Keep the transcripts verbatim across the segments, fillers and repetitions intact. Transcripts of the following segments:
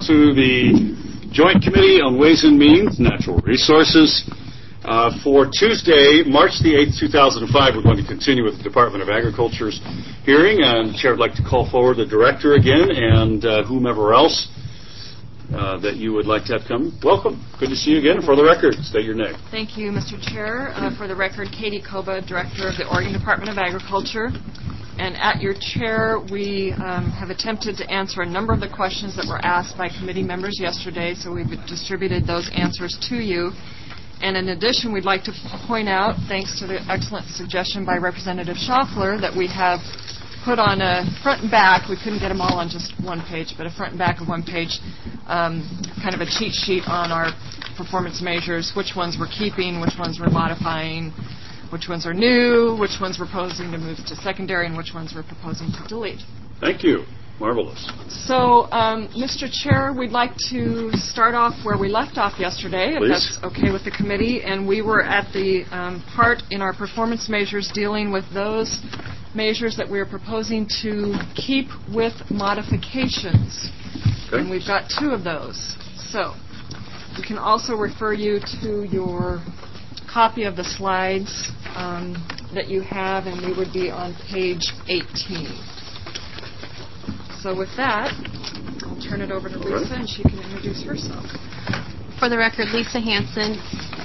to the Joint Committee on Ways and Means, Natural Resources. Uh, for Tuesday, March the eighth, two thousand five, we're going to continue with the Department of Agriculture's hearing, and the Chair would like to call forward the Director again and uh, whomever else uh, that you would like to have come. Welcome. Good to see you again. For the record, state your name. Thank you, Mister Chair. Uh, for the record, Katie Koba, Director of the Oregon Department of Agriculture. And at your chair, we um, have attempted to answer a number of the questions that were asked by committee members yesterday, so we've distributed those answers to you. And in addition, we'd like to point out, thanks to the excellent suggestion by Representative Schaffler, that we have put on a front and back, we couldn't get them all on just one page, but a front and back of one page, um, kind of a cheat sheet on our performance measures, which ones we're keeping, which ones we're modifying, which ones are new, which ones we're proposing to move to secondary, and which ones we're proposing to delete. Thank you. Marvelous. So, um, Mister Chair, we'd like to start off where we left off yesterday, Please. if that's okay with the committee. And we were at the um, part in our performance measures dealing with those measures that we are proposing to keep with modifications. Okay. And we've got two of those. So, we can also refer you to your copy of the slides um, that you have, and we would be on page eighteen. So with that, I'll turn it over to Lisa, and she can introduce herself. For the record, Lisa Hansen.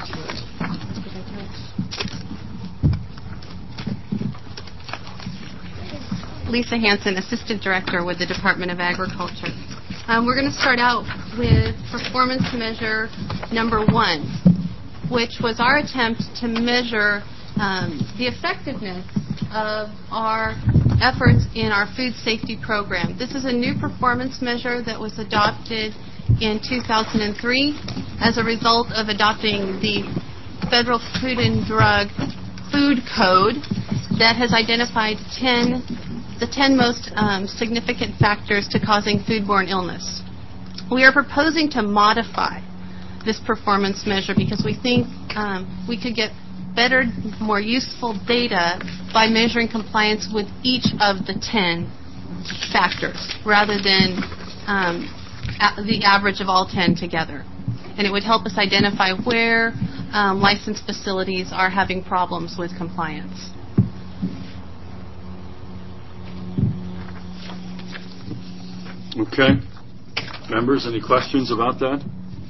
Lisa Hansen, Assistant Director with the Department of Agriculture. Um, we're going to start out with performance measure number one, which was our attempt to measure um, the effectiveness of our efforts in our food safety program. This is a new performance measure that was adopted in two thousand three as a result of adopting the Federal Food and Drug Food Code that has identified ten, the ten most um, significant factors to causing foodborne illness. We are proposing to modify this performance measure because we think um, we could get better, more useful data by measuring compliance with each of the ten factors rather than um, a- the average of all ten together. And it would help us identify where um, licensed facilities are having problems with compliance. Okay. Members, any questions about that?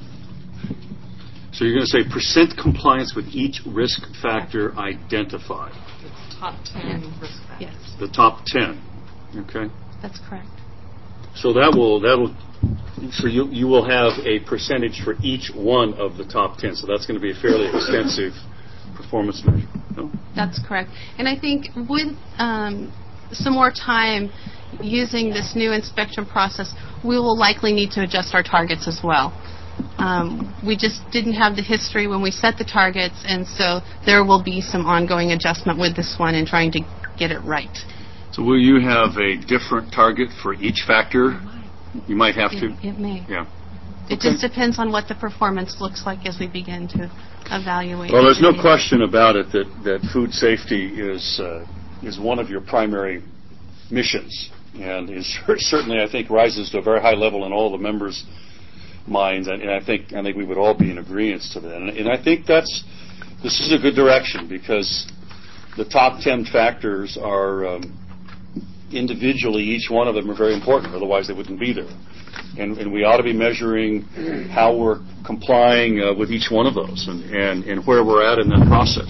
So you're going to say percent compliance with each risk factor identified. The top ten risk factors. Yes, The top ten. Okay. that's correct. So that will that will so you you will have a percentage for each one of the top ten. So that's going to be a fairly extensive performance measure. No? That's correct. And I think with um, some more time using this new inspection process, we will likely need to adjust our targets as well. Um, we just didn't have the history when we set the targets, and so there will be some ongoing adjustment with this one in trying to get it right. So will you have a different target for each factor? You might have to. It, it may. Yeah. It Okay. just depends on what the performance looks like as we begin to evaluate. Well, there's no question about it that, that food safety is uh, is one of your primary missions, and is certainly, I think, rises to a very high level in all the members' minds, and, and I think I think we would all be in agreement to that. And, and I think that's this is a good direction because the top ten factors are um, individually, each one of them are very important. Otherwise, they wouldn't be there. And, and we ought to be measuring how we're complying uh, with each one of those and, and, and where we're at in that process.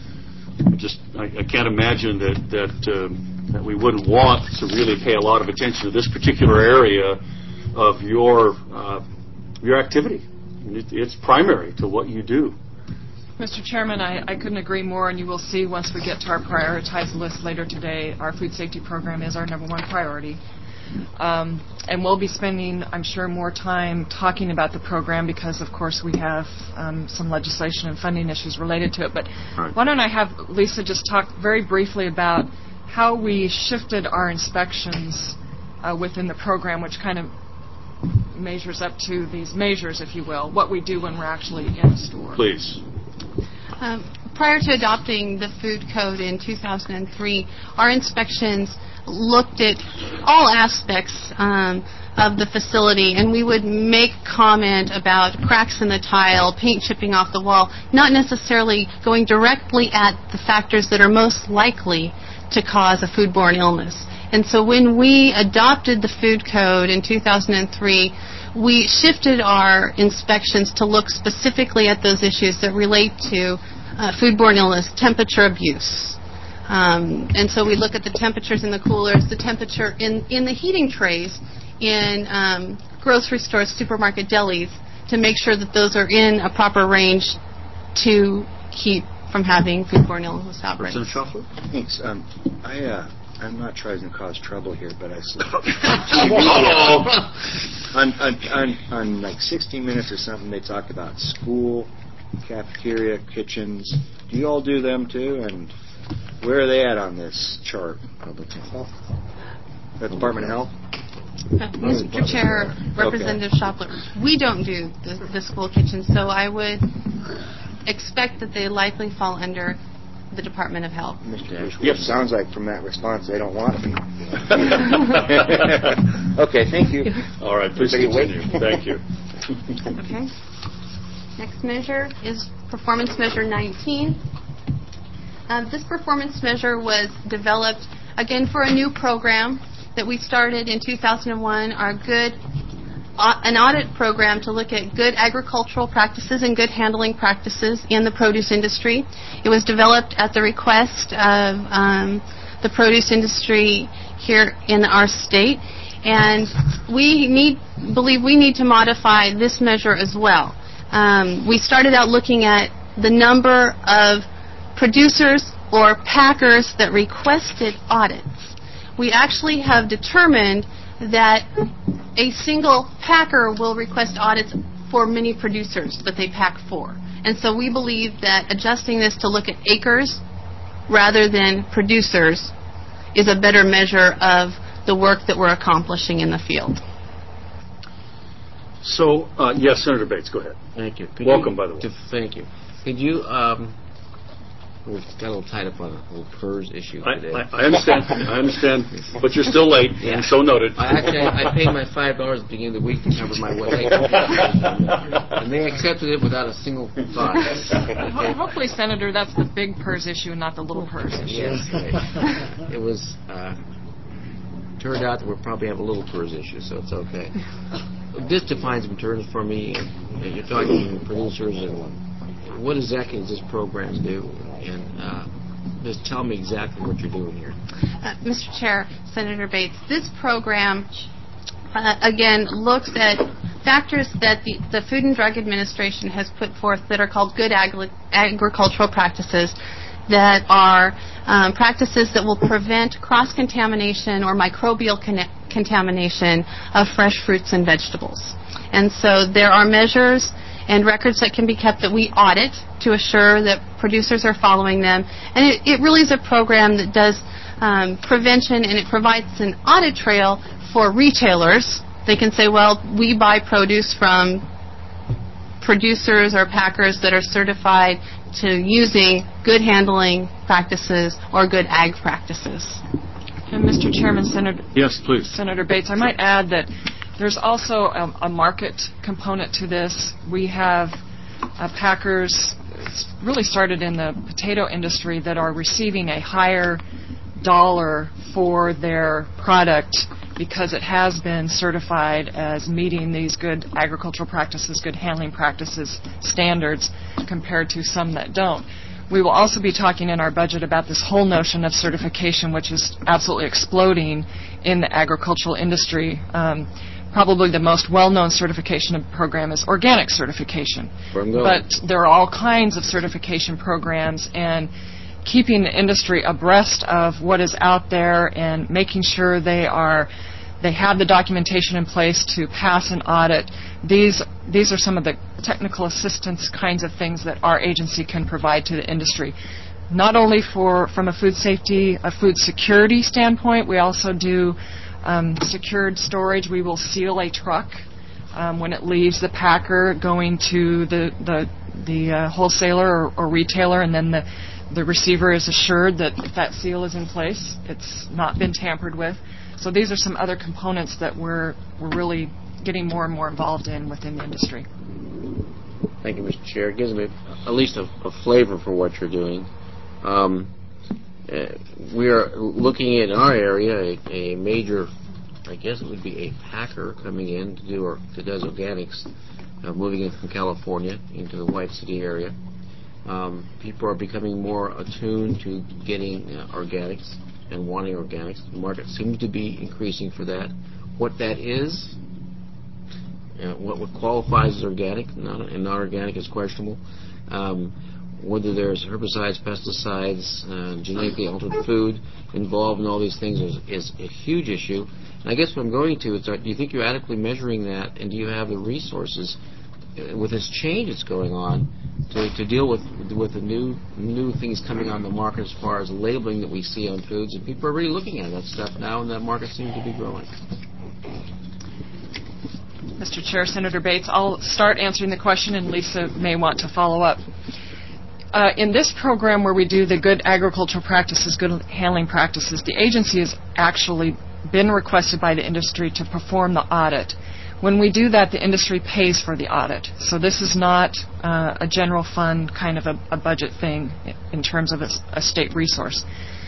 I just I, I can't imagine that that, uh, that we wouldn't want to really pay a lot of attention to this particular area of your uh, your activity. It, it's primary to what you do. Mister Chairman, I, I couldn't agree more, and you will see once we get to our prioritized list later today, our food safety program is our number one priority. Um, and we'll be spending, I'm sure, more time talking about the program because, of course, we have um, some legislation and funding issues related to it. But Right. Why don't I have Lisa just talk very briefly about how we shifted our inspections uh, within the program, which kind of measures up to these measures, if you will, what we do when we're actually in a store. Please. Um, prior to adopting the food code in two thousand three, our inspections looked at all aspects um, of the facility, and we would make comment about cracks in the tile, paint chipping off the wall, not necessarily going directly at the factors that are most likely to cause a foodborne illness. And so when we adopted the food code in two thousand three, we shifted our inspections to look specifically at those issues that relate to uh, foodborne illness, temperature abuse. Um, and so we look at the temperatures in the coolers, the temperature in, in the heating trays in um, grocery stores, supermarket delis, to make sure that those are in a proper range to keep from having foodborne illness outbreaks. Representative Schaffler? Thanks. Um, I, uh, I'm not trying to cause trouble here, but I saw on, on, on, on like sixty minutes or something, they talked about school, cafeteria, kitchens. Do you all do them too? And where are they at on this chart? Public Health. The Department of Health? Uh, Mister Chair, Representative Okay. Shopler, we don't do the, the school kitchen, so I would expect that they likely fall under the Department of Health. Mister Bush, Yes. sounds like from that response they don't want to be. Okay, thank you. All right, please Everybody continue. wait. Thank you. Okay. Next measure is performance measure nineteen. Uh, this performance measure was developed, again, for a new program that we started in two thousand one, our good, uh, an audit program to look at good agricultural practices and good handling practices in the produce industry. It was developed at the request of um, the produce industry here in our state, and we need, believe we need to modify this measure as well. Um, we started out looking at the number of producers or packers that requested audits. We actually have determined that a single packer will request audits for many producers that they pack for. And so we believe that adjusting this to look at acres rather than producers is a better measure of the work that we're accomplishing in the field. So, uh, yes, Senator Bates, go ahead. Thank you. Could Welcome, you, by the way. to, thank you. Could you, um, we got a little tied up on a little PERS issue I, today. I, I understand. I understand. But you're still late, Yeah. and so noted. I actually, I paid my five dollars at the beginning of the week to cover my late. And they accepted it without a single thought. Ho- Okay. Hopefully, Senator, that's the big PERS issue and not the little PERS issue. Yes, right. It was, uh, turned out that we'll probably have a little PERS issue, so it's okay. This defines some terms for me. You're talking producers, and what exactly does this program do? And uh, just tell me exactly what you're doing here. Uh, Mister Chair, Senator Bates, this program, uh, again, looks at factors that the, the Food and Drug Administration has put forth that are called good agri- agricultural practices, that are um, practices that will prevent cross-contamination or microbial conne- contamination of fresh fruits and vegetables. And so there are measures and records that can be kept that we audit to assure that producers are following them. And it, it really is a program that does um, prevention, and it provides an audit trail for retailers. They can say, well, we buy produce from producers or packers that are certified to using good handling practices or good ag practices. And Mister Chairman, Senator, Yes, please. Senator Bates, I might add that there's also a, a market component to this. We have uh, packers, it's really started in the potato industry, that are receiving a higher dollar for their product because it has been certified as meeting these good agricultural practices, good handling practices standards, compared to some that don't. We will also be talking in our budget about this whole notion of certification, which is absolutely exploding in the agricultural industry. Um, probably the most well-known certification program is organic certification. But there are all kinds of certification programs, and keeping the industry abreast of what is out there and making sure they are they have the documentation in place to pass an audit. These these are some of the technical assistance kinds of things that our agency can provide to the industry. Not only for from a food safety, a food security standpoint, we also do um, secured storage. We will seal a truck um, when it leaves the packer going to the, the the uh, wholesaler or, or retailer, and then the, the receiver is assured that if that seal is in place, it's not been tampered with. So these are some other components that we're, we're really getting more and more involved in within the industry. Thank you, Mister Chair. It gives me at least a, a flavor for what you're doing. Um, uh, we are looking at in our area a, a major, I guess it would be a packer coming in to do or that does organics, uh, moving in from California into the White City area. Um, people are becoming more attuned to getting uh, organics and wanting organics. The market seems to be increasing for that. What that is, uh, what, what qualifies as organic not, and non-organic is questionable. Um, whether there's herbicides, pesticides, uh, genetically altered food involved in all these things is, is a huge issue. And I guess what I'm going to is, uh, do you think you're adequately measuring that, and do you have the resources uh, with this change that's going on to, to deal with with the new new things coming on the market as far as labeling that we see on foods, and people are really looking at that stuff now, and that market seems to be growing. Mister Chair, Senator Bates, I'll start answering the question, and Lisa may want to follow up. Uh, in this program where we do the good agricultural practices, good handling practices, the agency has actually been requested by the industry to perform the audit. When we do that, the industry pays for the audit. So this is not uh, a general fund kind of a, a budget thing in terms of a, a state resource.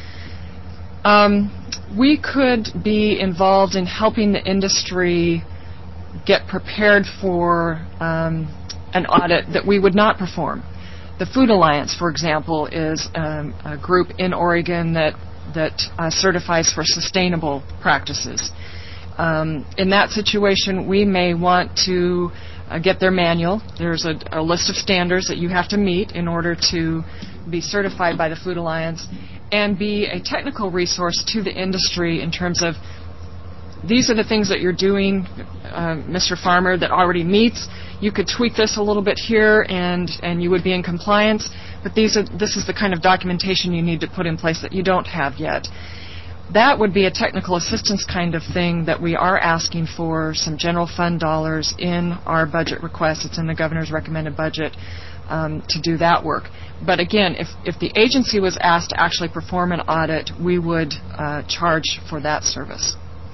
Um, we could be involved in helping the industry get prepared for um, an audit that we would not perform. The Food Alliance, for example, is um, a group in Oregon that that uh, certifies for sustainable practices. Um, in that situation, we may want to uh, get their manual. There's a, a list of standards that you have to meet in order to be certified by the Food Alliance, and be a technical resource to the industry in terms of these are the things that you're doing, uh, Mister Farmer, that already meets. You could tweak this a little bit here, and, and you would be in compliance. But these are this is the kind of documentation you need to put in place that you don't have yet. That would be a technical assistance kind of thing that we are asking for some general fund dollars in our budget request. It's in the governor's recommended budget um, to do that work. But again, if, if the agency was asked to actually perform an audit, we would uh, charge for that service.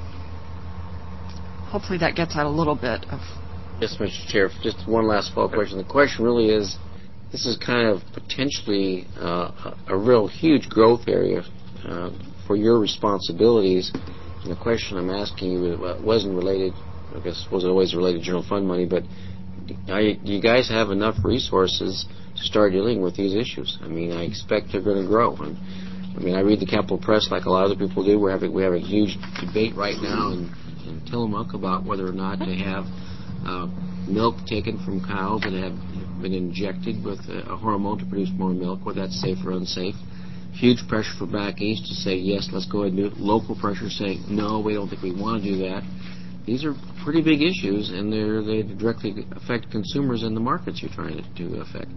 Hopefully that gets out a little bit of... Yes, Mister Chair. Just one last follow-up question. The question really is, this is kind of potentially uh, a, a real huge growth area uh, for your responsibilities. And the question I'm asking you wasn't related, I guess wasn't always related to general fund money, but do you guys have enough resources to start dealing with these issues? I mean, I expect they're going to grow. And, I mean, I read the Capital Press like a lot of other people do. We're having, we have a huge debate right now in, in Tillamook about whether or not to have uh, milk taken from cows that have been injected with a, a hormone to produce more milk, whether that's safe or unsafe. Huge pressure for back east to say, yes, let's go ahead and do it. Local pressure saying, no, we don't think we want to do that. These are pretty big issues, and they're, they directly affect consumers in the markets you're trying to, to affect.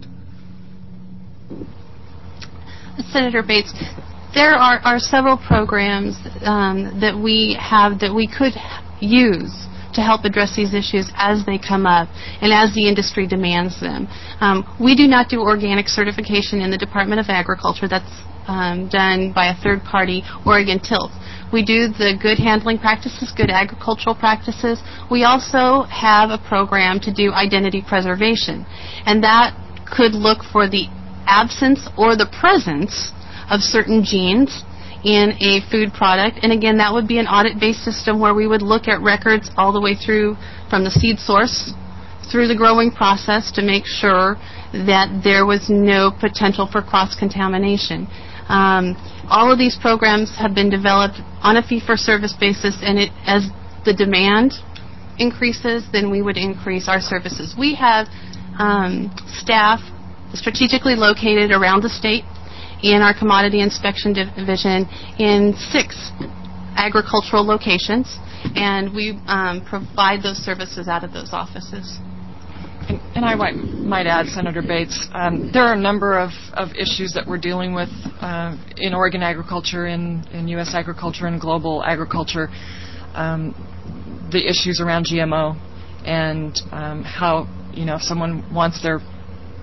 Senator Bates, there are, are several programs um, that we have that we could use to help address these issues as they come up and as the industry demands them. Um, we do not do organic certification in the Department of Agriculture. That's um, done by a third party, Oregon Tilth. We do the good handling practices, good agricultural practices. We also have a program to do identity preservation, and that could look for the absence or the presence of certain genes in a food product. And again, that would be an audit-based system where we would look at records all the way through from the seed source through the growing process to make sure that there was no potential for cross-contamination. Um, all of these programs have been developed on a fee-for-service basis, and it, as the demand increases, then we would increase our services. We have um, staff strategically located around the state in our commodity inspection division in six agricultural locations, and we um, provide those services out of those offices. And, and I might, might add, Senator Bates, um, there are a number of, of issues that we're dealing with uh, in Oregon agriculture, in, in U S agriculture, and global agriculture. Um, the issues around G M O and um, how, you know, if someone wants their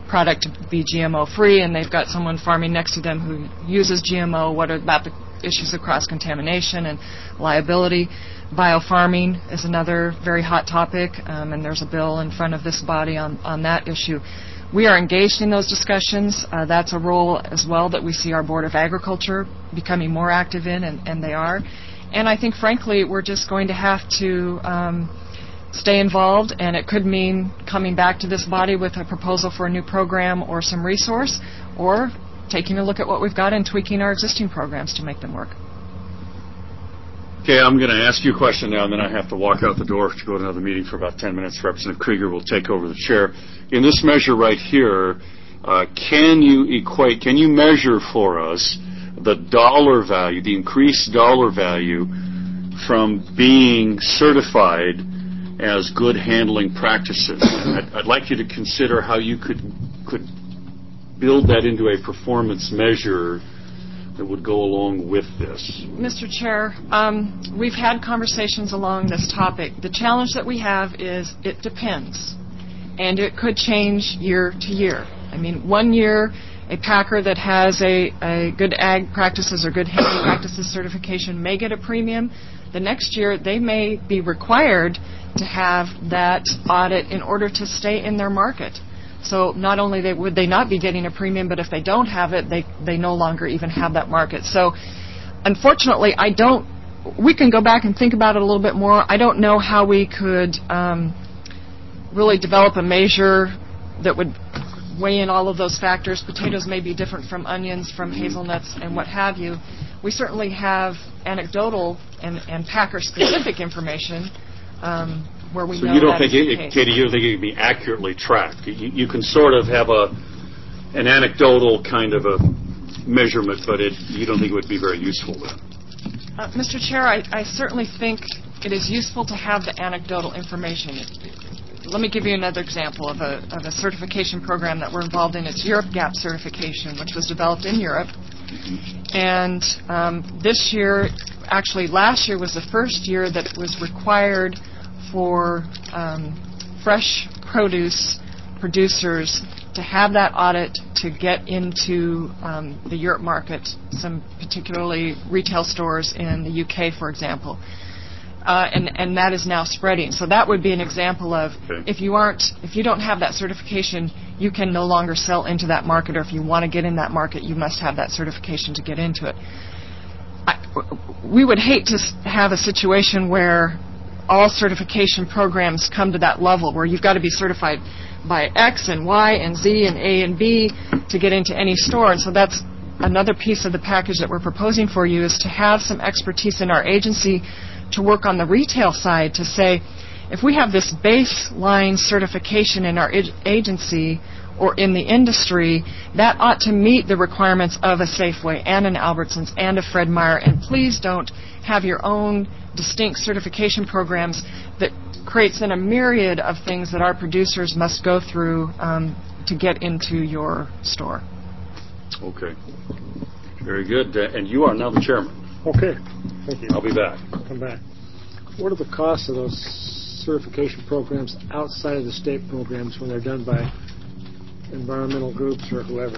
product to be G M O-free, and they've got someone farming next to them who uses G M O. What are about the issues of cross-contamination and liability? Biofarming is another very hot topic, um, and there's a bill in front of this body on, on that issue. We are engaged in those discussions. Uh, that's a role as well that we see our Board of Agriculture becoming more active in, and, and they are. And I think, frankly, we're just going to have to um, stay involved, and it could mean coming back to this body with a proposal for a new program or some resource, or taking a look at what we've got and tweaking our existing programs to make them work. Okay, I'm going to ask you a question now, and then I have to walk out the door to go to another meeting for about ten minutes. Representative Krieger will take over the chair. In this measure right here, uh, can you equate, can you measure for us the dollar value, the increased dollar value from being certified as good handling practices? I'd, I'd like you to consider how you could could build that into a performance measure that would go along with this. Mister Chair, um, we've had conversations along this topic. The challenge that we have is it depends, and it could change year to year. I mean, one year a packer that has a, a good ag practices or good handling practices certification may get a premium. The next year they may be required to have that audit in order to stay in their market. So not only they, would they not be getting a premium, but if they don't have it, they, they no longer even have that market. So unfortunately, I don't, we can go back and think about it a little bit more. I don't know how we could um, really develop a measure that would weigh in all of those factors. Potatoes may be different from onions, from hazelnuts, and what have you. We certainly have anecdotal and, and packer-specific information um, where we so know you don't that think is the it, case. Katie, you don't think it can be accurately tracked? You, you can sort of have a an anecdotal kind of a measurement, but it, you don't think it would be very useful then? Uh, Mister Chair, I, I certainly think it is useful to have the anecdotal information. Let me give you another example of a, of a certification program that we're involved in. It's Europe GAP certification, which was developed in Europe. And um, this year, actually last year was the first year that it was required for um, fresh produce producers to have that audit to get into um, the Europe market, some particularly retail stores in the U K, for example. Uh, and, and that is now spreading. So that would be an example of okay. if you aren't, if you don't have that certification, you can no longer sell into that market, or if you want to get in that market, you must have that certification to get into it. I, we would hate to have a situation where all certification programs come to that level, where you've got to be certified by X and Y and Z and A and B to get into any store. And so that's another piece of the package that we're proposing for you, is to have some expertise in our agency to work on the retail side to say, if we have this baseline certification in our ag- agency or in the industry, that ought to meet the requirements of a Safeway and an Albertsons and a Fred Meyer, and please don't have your own distinct certification programs that creates then a myriad of things that our producers must go through um, to get into your store. Okay. Very good. Uh, and you are now the chairman. Okay, thank you. I'll be back. I'll come back. What are the costs of those certification programs outside of the state programs when they're done by environmental groups or whoever?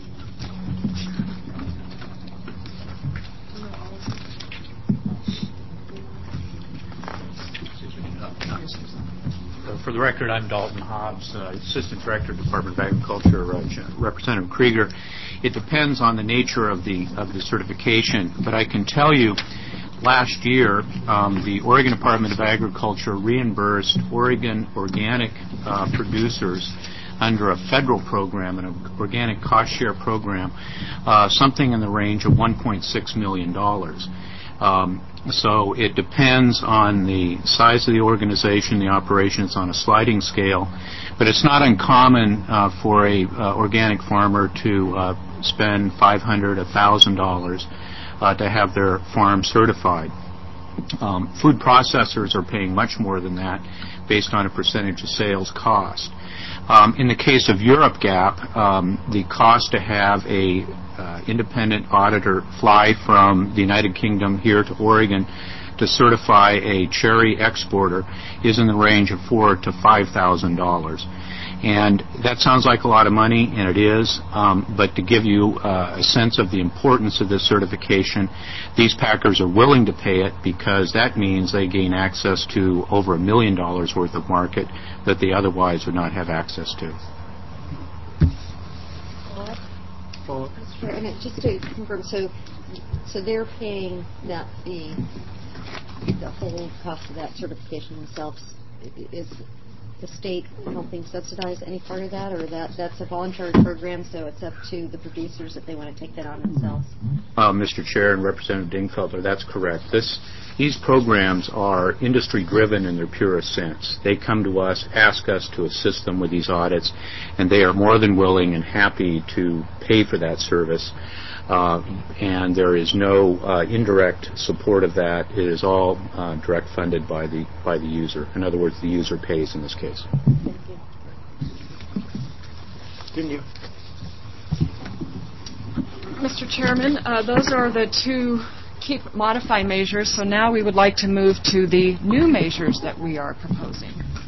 For the record, I'm Dalton Hobbs, uh, Assistant Director, Department of Agriculture, uh, Representative Krieger. It depends on the nature of the of the certification, but I can tell you, last year, um, the Oregon Department of Agriculture reimbursed Oregon organic uh, producers under a federal program, an organic cost share program, uh, something in the range of one point six million dollars. Um, so it depends on the size of the organization, the operation. It's on a sliding scale, but it's not uncommon uh, for a uh, organic farmer to uh, spend five hundred dollars, one thousand dollars uh, to have their farm certified. Um, food processors are paying much more than that based on a percentage of sales cost. Um, in the case of Europe GAP, um, the cost to have a uh, independent auditor fly from the United Kingdom here to Oregon to certify a cherry exporter is in the range of four to five thousand dollars. And that sounds like a lot of money, and it is, um, but to give you uh, a sense of the importance of this certification, these packers are willing to pay it because that means they gain access to over a million dollars worth of market that they otherwise would not have access to. Follow up. Sure, and it, just to confirm, so so they're paying that fee, the whole cost of that certification themselves. Is the state helping subsidize any part of that, or that that's a voluntary program, so it's up to the producers if they want to take that on themselves? Uh, Mister Chair and Representative Dingfelter, that's correct. This, these programs are industry-driven in their purest sense. They come to us, ask us to assist them with these audits, and they are more than willing and happy to pay for that service. Uh, and there is no uh, indirect support of that. It is all uh, direct funded by the by the user. In other words, the user pays in this case. Thank you. Didn't you? Mister Chairman, uh, those are the two keep modify measures. So now we would like to move to the new measures that we are proposing.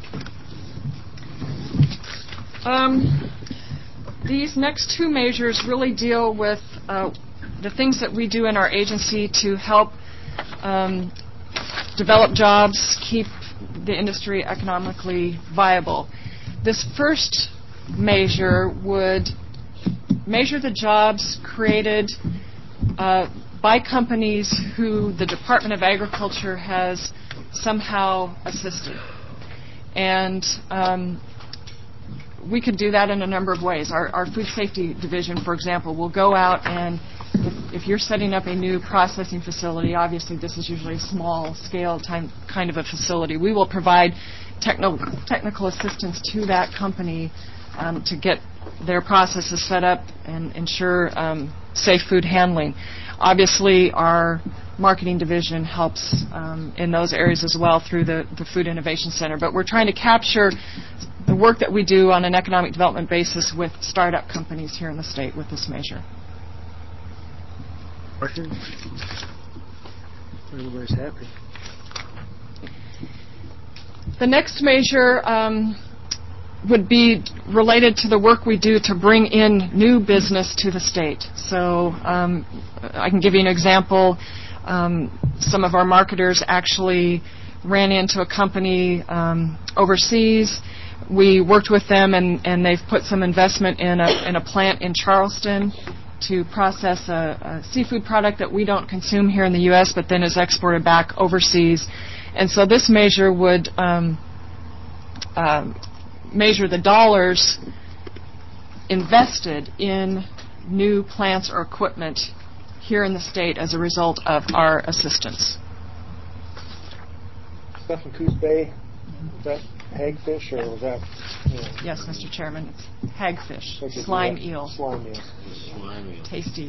Um, These next two measures really deal with uh, the things that we do in our agency to help um, develop jobs, keep the industry economically viable. This first measure would measure the jobs created uh, by companies who the Department of Agriculture has somehow assisted. And um, we could do that in a number of ways. Our, our food safety division, for example, will go out and if, if you're setting up a new processing facility, obviously this is usually a small scale time, kind of a facility, we will provide techno, technical assistance to that company um, to get their processes set up and ensure um, safe food handling. Obviously, our marketing division helps um, in those areas as well through the, the Food Innovation Center. But we're trying to capture the work that we do on an economic development basis with startup companies here in the state with this measure. Questions? Everybody's happy. The next measure um, would be related to the work we do to bring in new business to the state. So um, I can give you an example. Um, some of our marketers actually ran into a company um, overseas. We worked with them, and, and they've put some investment in a, in a plant in Charleston to process a, a seafood product that we don't consume here in the U S, but then is exported back overseas. And so this measure would um, uh, measure the dollars invested in new plants or equipment here in the state as a result of our assistance. Stuff in Coos Bay, is that hagfish or was that? You know, Yes, Mister Chairman, it's hagfish, like a- slime yeah, eel, Slime eel. Slime eel. tasty.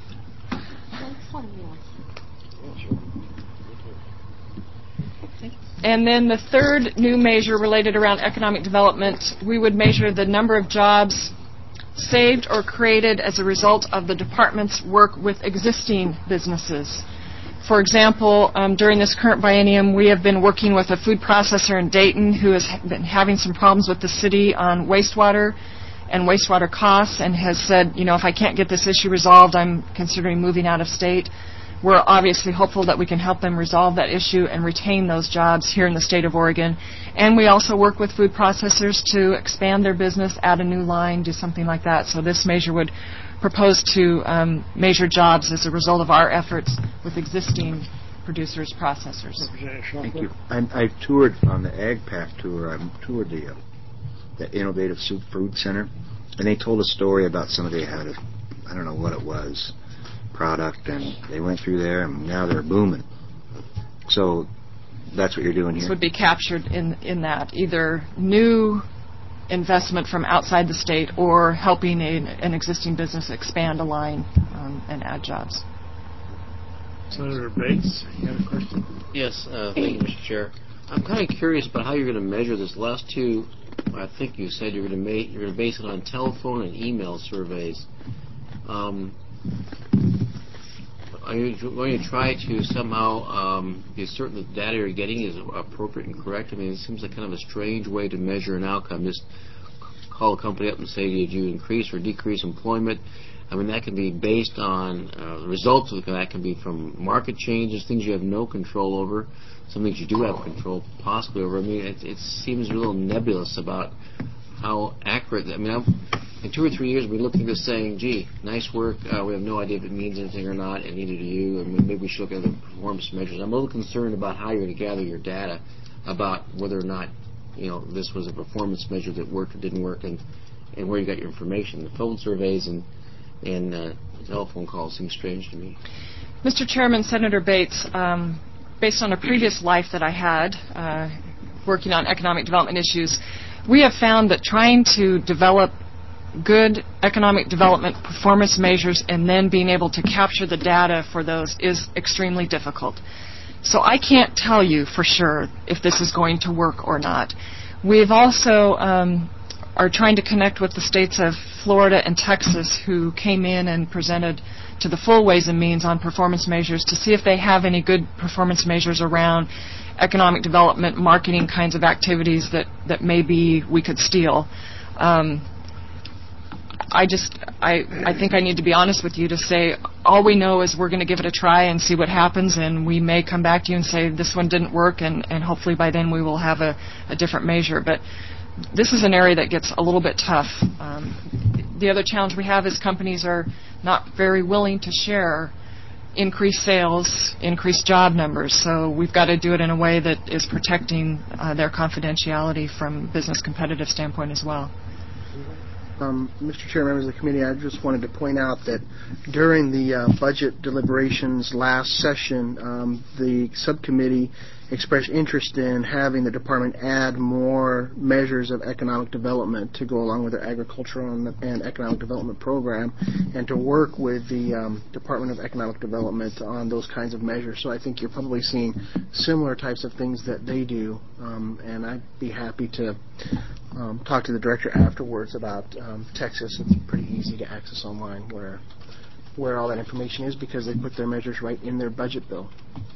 And then the third new measure related around economic development, we would measure the number of jobs saved or created as a result of the department's work with existing businesses. For example, um, during this current biennium, we have been working with a food processor in Dayton who has been having some problems with the city on wastewater and wastewater costs and has said, you know, if I can't get this issue resolved, I'm considering moving out of state. We're obviously hopeful that we can help them resolve that issue and retain those jobs here in the state of Oregon. And we also work with food processors to expand their business, add a new line, do something like that. So this measure would propose to um, measure jobs as a result of our efforts with existing producers, processors. Thank you. I, I toured on the AgPack tour. I toured the, uh, the Innovative Soup Food Center, and they told a story about somebody had a, I don't know what it was, product, and they went through there, and now they're booming. So that's what you're doing This here? would be captured in in that, either new investment from outside the state or helping a, an existing business expand a line um, and add jobs. Senator Bates, you had a question? Yes, uh, thank you, Mister Chair. I'm kind of curious about how you're going to measure this last two. I think you said you're going to ma- you're going to base it on telephone and email surveys. Um, are you going to try to somehow um, be certain that the data you're getting is appropriate and correct? I mean, it seems like kind of a strange way to measure an outcome. Just call a company up and say, did you increase or decrease employment? I mean, that can be based on uh, the results of that can be from market changes, things you have no control over, some things you do have control possibly over. I mean, it, it seems a little nebulous about how accurate. I mean, I'm, in two or three years, we're looking at this saying, gee, nice work. Uh, we have no idea if it means anything or not, and neither do you. I mean, maybe we should look at the performance measures. I'm a little concerned about how you're going to gather your data about whether or not, you know, this was a performance measure that worked or didn't work, and, and where you got your information. The phone surveys and, and uh, telephone calls seem strange to me. Mister Chairman, Senator Bates, um, based on a previous life that I had uh, working on economic development issues, we have found that trying to develop good economic development performance measures and then being able to capture the data for those is extremely difficult. So I can't tell you for sure if this is going to work or not. We've also um, are trying to connect with the states of Florida and Texas, who came in and presented to the full Ways and Means on performance measures, to see if they have any good performance measures around economic development, marketing kinds of activities that, that maybe we could steal. Um, I just, I, I think I need to be honest with you to say all we know is we're going to give it a try and see what happens, and we may come back to you and say this one didn't work, and, and hopefully by then we will have a, a different measure. But this is an area that gets a little bit tough. Um, the other challenge we have is companies are not very willing to share increased sales, increased job numbers, so we've got to do it in a way that is protecting uh, their confidentiality from business competitive standpoint as well. Um, Mister Chair, members of the committee, I just wanted to point out that during the uh, budget deliberations last session, um, the subcommittee expressed interest in having the department add more measures of economic development to go along with their agricultural and, and economic development program, and to work with the um, Department of Economic Development on those kinds of measures. So I think you're probably seeing similar types of things that they do, um, and I'd be happy to um, talk to the director afterwards about um, Texas. It's pretty easy to access online where where all that information is, because they put their measures right in their budget bill.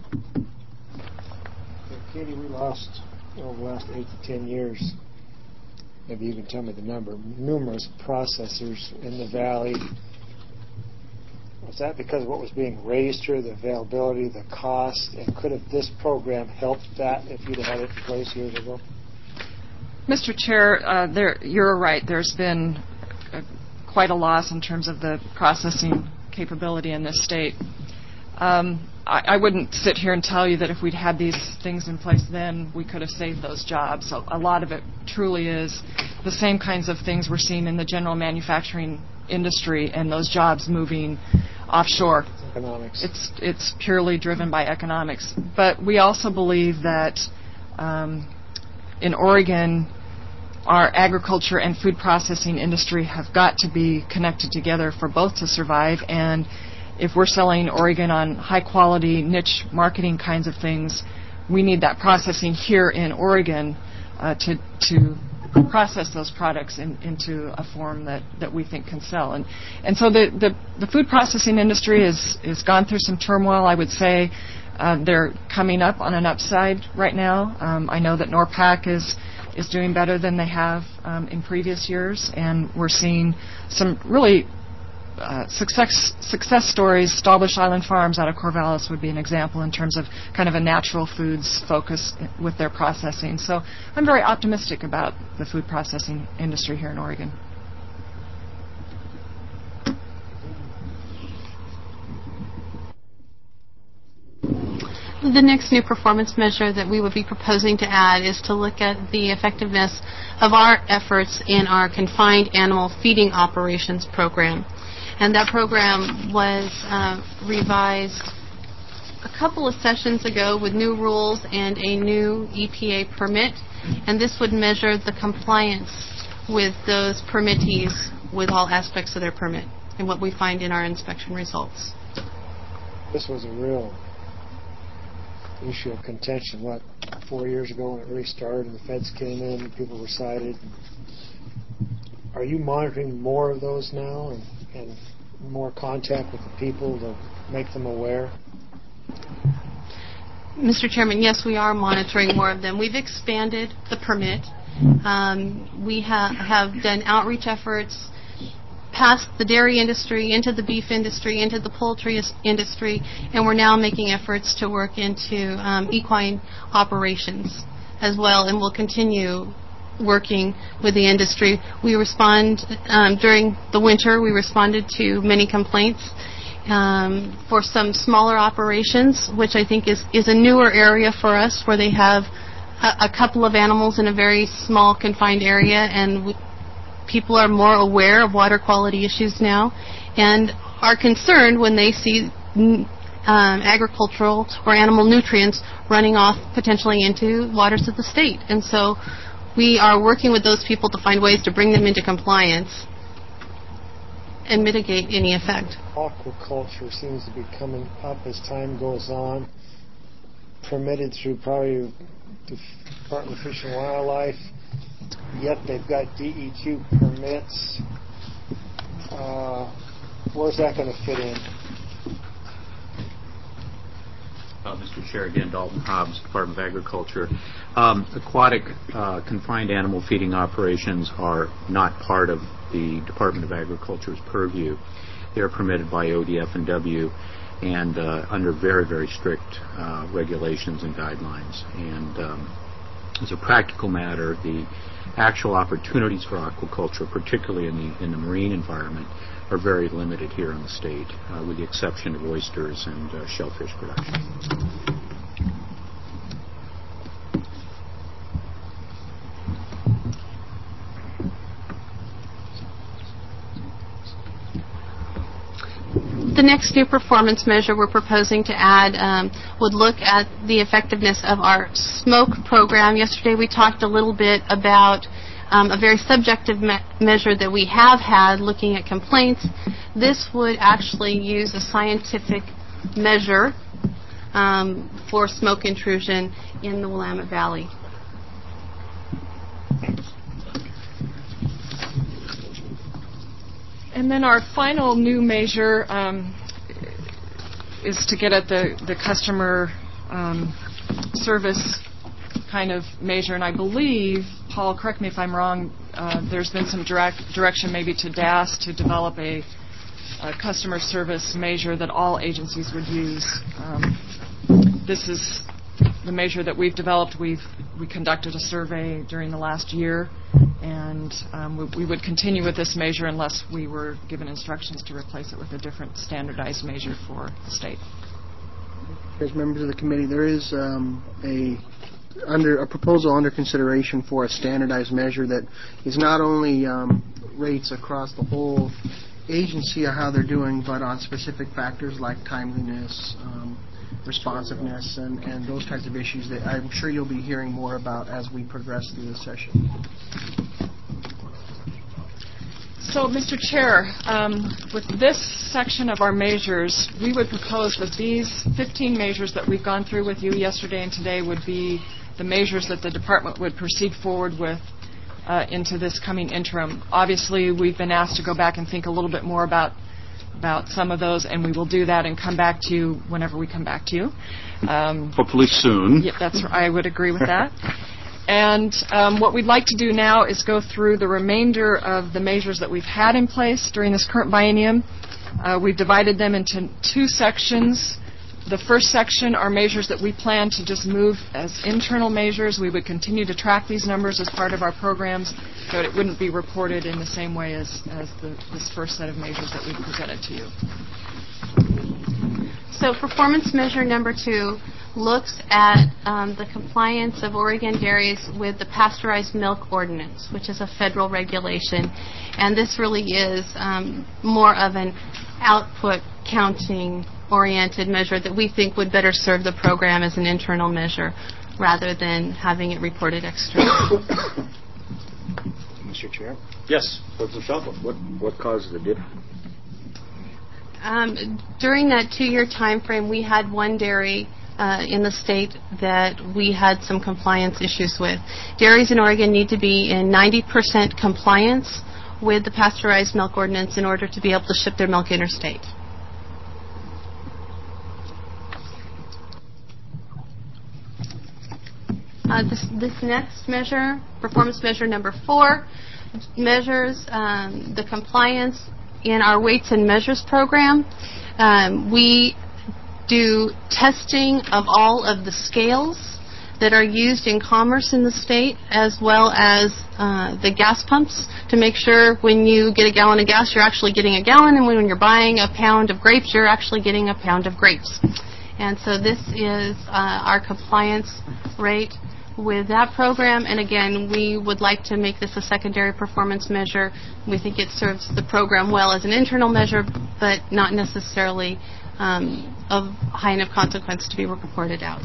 Katie, we lost over the last eight to ten years, maybe you can tell me the number, numerous processors in the valley. Was that because of what was being raised here, the availability, the cost, and could have this program helped that if you'd had it in place years ago? Mister Chair, uh, there, you're right. There's been uh, quite a loss in terms of the processing capability in this state. Um, I, I wouldn't sit here and tell you that if we'd had these things in place then, we could have saved those jobs. So a lot of it truly is the same kinds of things we're seeing in the general manufacturing industry and those jobs moving offshore. Economics. It's, it's purely driven by economics. But we also believe that um, in Oregon, our agriculture and food processing industry have got to be connected together for both to survive. And if we're selling Oregon on high-quality niche marketing kinds of things, we need that processing here in Oregon uh, to to process those products in, into a form that, that we think can sell. And and so the, the, the food processing industry is is gone through some turmoil. I would say uh, they're coming up on an upside right now. Um, I know that NORPAC is is doing better than they have um, in previous years, and we're seeing some really Uh, success success stories. Stallbush Island Farms out of Corvallis would be an example in terms of kind of a natural foods focus with their processing. So I'm very optimistic about the food processing industry here in Oregon. The next new performance measure that we would be proposing to add is to look at the effectiveness of our efforts in our confined animal feeding operations program. And that program was uh, revised a couple of sessions ago with new rules and a new E P A permit. And this would measure the compliance with those permittees with all aspects of their permit and what we find in our inspection results. This was a real issue of contention, what, four years ago when it really started and the feds came in and people were cited. Are you monitoring more of those now? And, and more contact with the people to make them aware? Mister Chairman, yes, we are monitoring more of them. We've expanded the permit. Um, we ha- have done outreach efforts past the dairy industry, into the beef industry, into the poultry is- industry, and we're now making efforts to work into um, equine operations as well, and we'll continue working with the industry. We respond, um, during the winter, we responded to many complaints um, for some smaller operations, which I think is, is a newer area for us, where they have a, a couple of animals in a very small, confined area, and we, people are more aware of water quality issues now and are concerned when they see um, agricultural or animal nutrients running off potentially into waters of the state. And so we are working with those people to find ways to bring them into compliance and mitigate any effect. Aquaculture seems to be coming up as time goes on, permitted through probably the Department of Fish and Wildlife, yet they've got D E Q permits. Uh, where's that going to fit in? Uh, Mister Chair, again, Dalton Hobbs, Department of Agriculture. Um, aquatic uh, confined animal feeding operations are not part of the Department of Agriculture's purview. They are permitted by O D F and W and uh, under very, very strict uh, regulations and guidelines. And um, as a practical matter, the actual opportunities for aquaculture, particularly in the in the marine environment, are very limited here in the state, uh, with the exception of oysters and uh, shellfish production. The next new performance measure we're proposing to add um, would look at the effectiveness of our smoke program. Yesterday we talked a little bit about um, a very subjective me- measure that we have had looking at complaints. This would actually use a scientific measure um, for smoke intrusion in the Willamette Valley. And then our final new measure um, is to get at the, the customer um, service kind of measure. And I believe, Paul, correct me if I'm wrong, uh, there's been some direct direction maybe to D A S to develop a, a customer service measure that all agencies would use. Um, this is the measure that we've developed. We've we conducted a survey during the last year, and um, we, we would continue with this measure unless we were given instructions to replace it with a different standardized measure for the state. As members of the committee, there is um, a under a proposal under consideration for a standardized measure that is not only um, rates across the whole agency of how they're doing, but on specific factors like timeliness, um, responsiveness, and, and those types of issues that I'm sure you'll be hearing more about as we progress through this session. So, Mister Chair, um, with this section of our measures, we would propose that these fifteen measures that we've gone through with you yesterday and today would be the measures that the department would proceed forward with uh, into this coming interim. Obviously, we've been asked to go back and think a little bit more about about some of those, and we will do that and come back to you whenever we come back to you. Um, Hopefully soon. Yeah, that's. I would agree with that. And um, what we'd like to do now is go through the remainder of the measures that we've had in place during this current biennium. Uh, we've divided them into two sections. The first section are measures that we plan to just move as internal measures. We would continue to track these numbers as part of our programs, but it wouldn't be reported in the same way as, as the, this first set of measures that we presented to you. So performance measure number two looks at um, the compliance of Oregon dairies with the pasteurized milk ordinance, which is a federal regulation. And this really is um, more of an output counting oriented measure that we think would better serve the program as an internal measure rather than having it reported externally. Mister Chair? Yes. What's the What, what caused the dip? Um, during that two-year time frame, we had one dairy uh, in the state that we had some compliance issues with. Dairies in Oregon need to be in ninety percent compliance with the pasteurized milk ordinance in order to be able to ship their milk interstate. Uh, this, this next measure, performance measure number four, measures um, the compliance in our weights and measures program. Um, we do testing of all of the scales that are used in commerce in the state, as well as uh, the gas pumps, to make sure when you get a gallon of gas, you're actually getting a gallon, and when you're buying a pound of grapes, you're actually getting a pound of grapes. And so this is uh, our compliance rate with that program. And again, we would like to make this a secondary performance measure. We think it serves the program well as an internal measure, but not necessarily um, of high enough consequence to be reported out.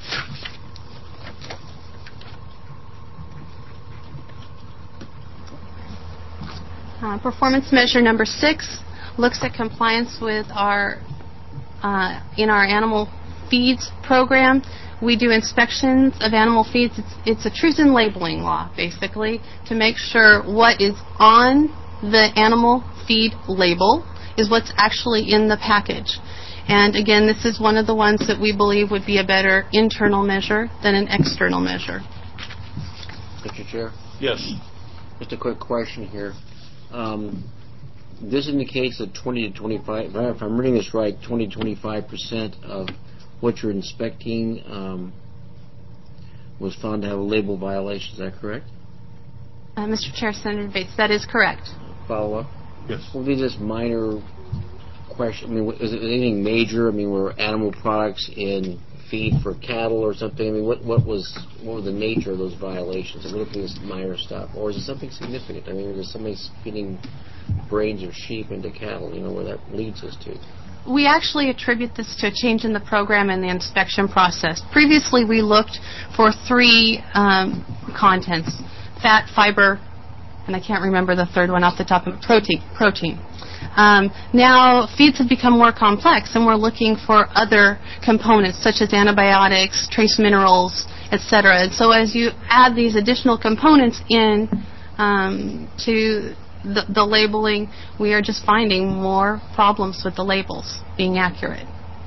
Uh, performance measure number six looks at compliance with our uh, in our animal feeds program. We do inspections of animal feeds. It's, it's a truth in labeling law, basically, to make sure what is on the animal feed label is what's actually in the package. And again, this is one of the ones that we believe would be a better internal measure than an external measure. Mister Chair? Yes. Just a quick question here. Um, this indicates that twenty to twenty-five, if I'm reading this right, twenty to twenty-five percent of what you're inspecting um, was found to have a label violation. Is that correct? Uh, Mister Chair, Senator Bates, that is correct. Follow up? Yes. Well, these just minor question. I mean, is it anything major? I mean, were animal products in feed for cattle or something? I mean, what what was what was the nature of those violations? I'm looking at this minor stuff, or is it something significant? I mean, is somebody feeding brains of sheep into cattle? You know, where that leads us to. We actually attribute this to a change in the program and the inspection process. Previously, we looked for three um, contents: fat, fiber, and I can't remember the third one off the top of protein. Protein. Um, now, feeds have become more complex, and we're looking for other components, such as antibiotics, trace minerals, et cetera. And so as you add these additional components in um, to the, the labeling, we are just finding more problems with the labels being accurate.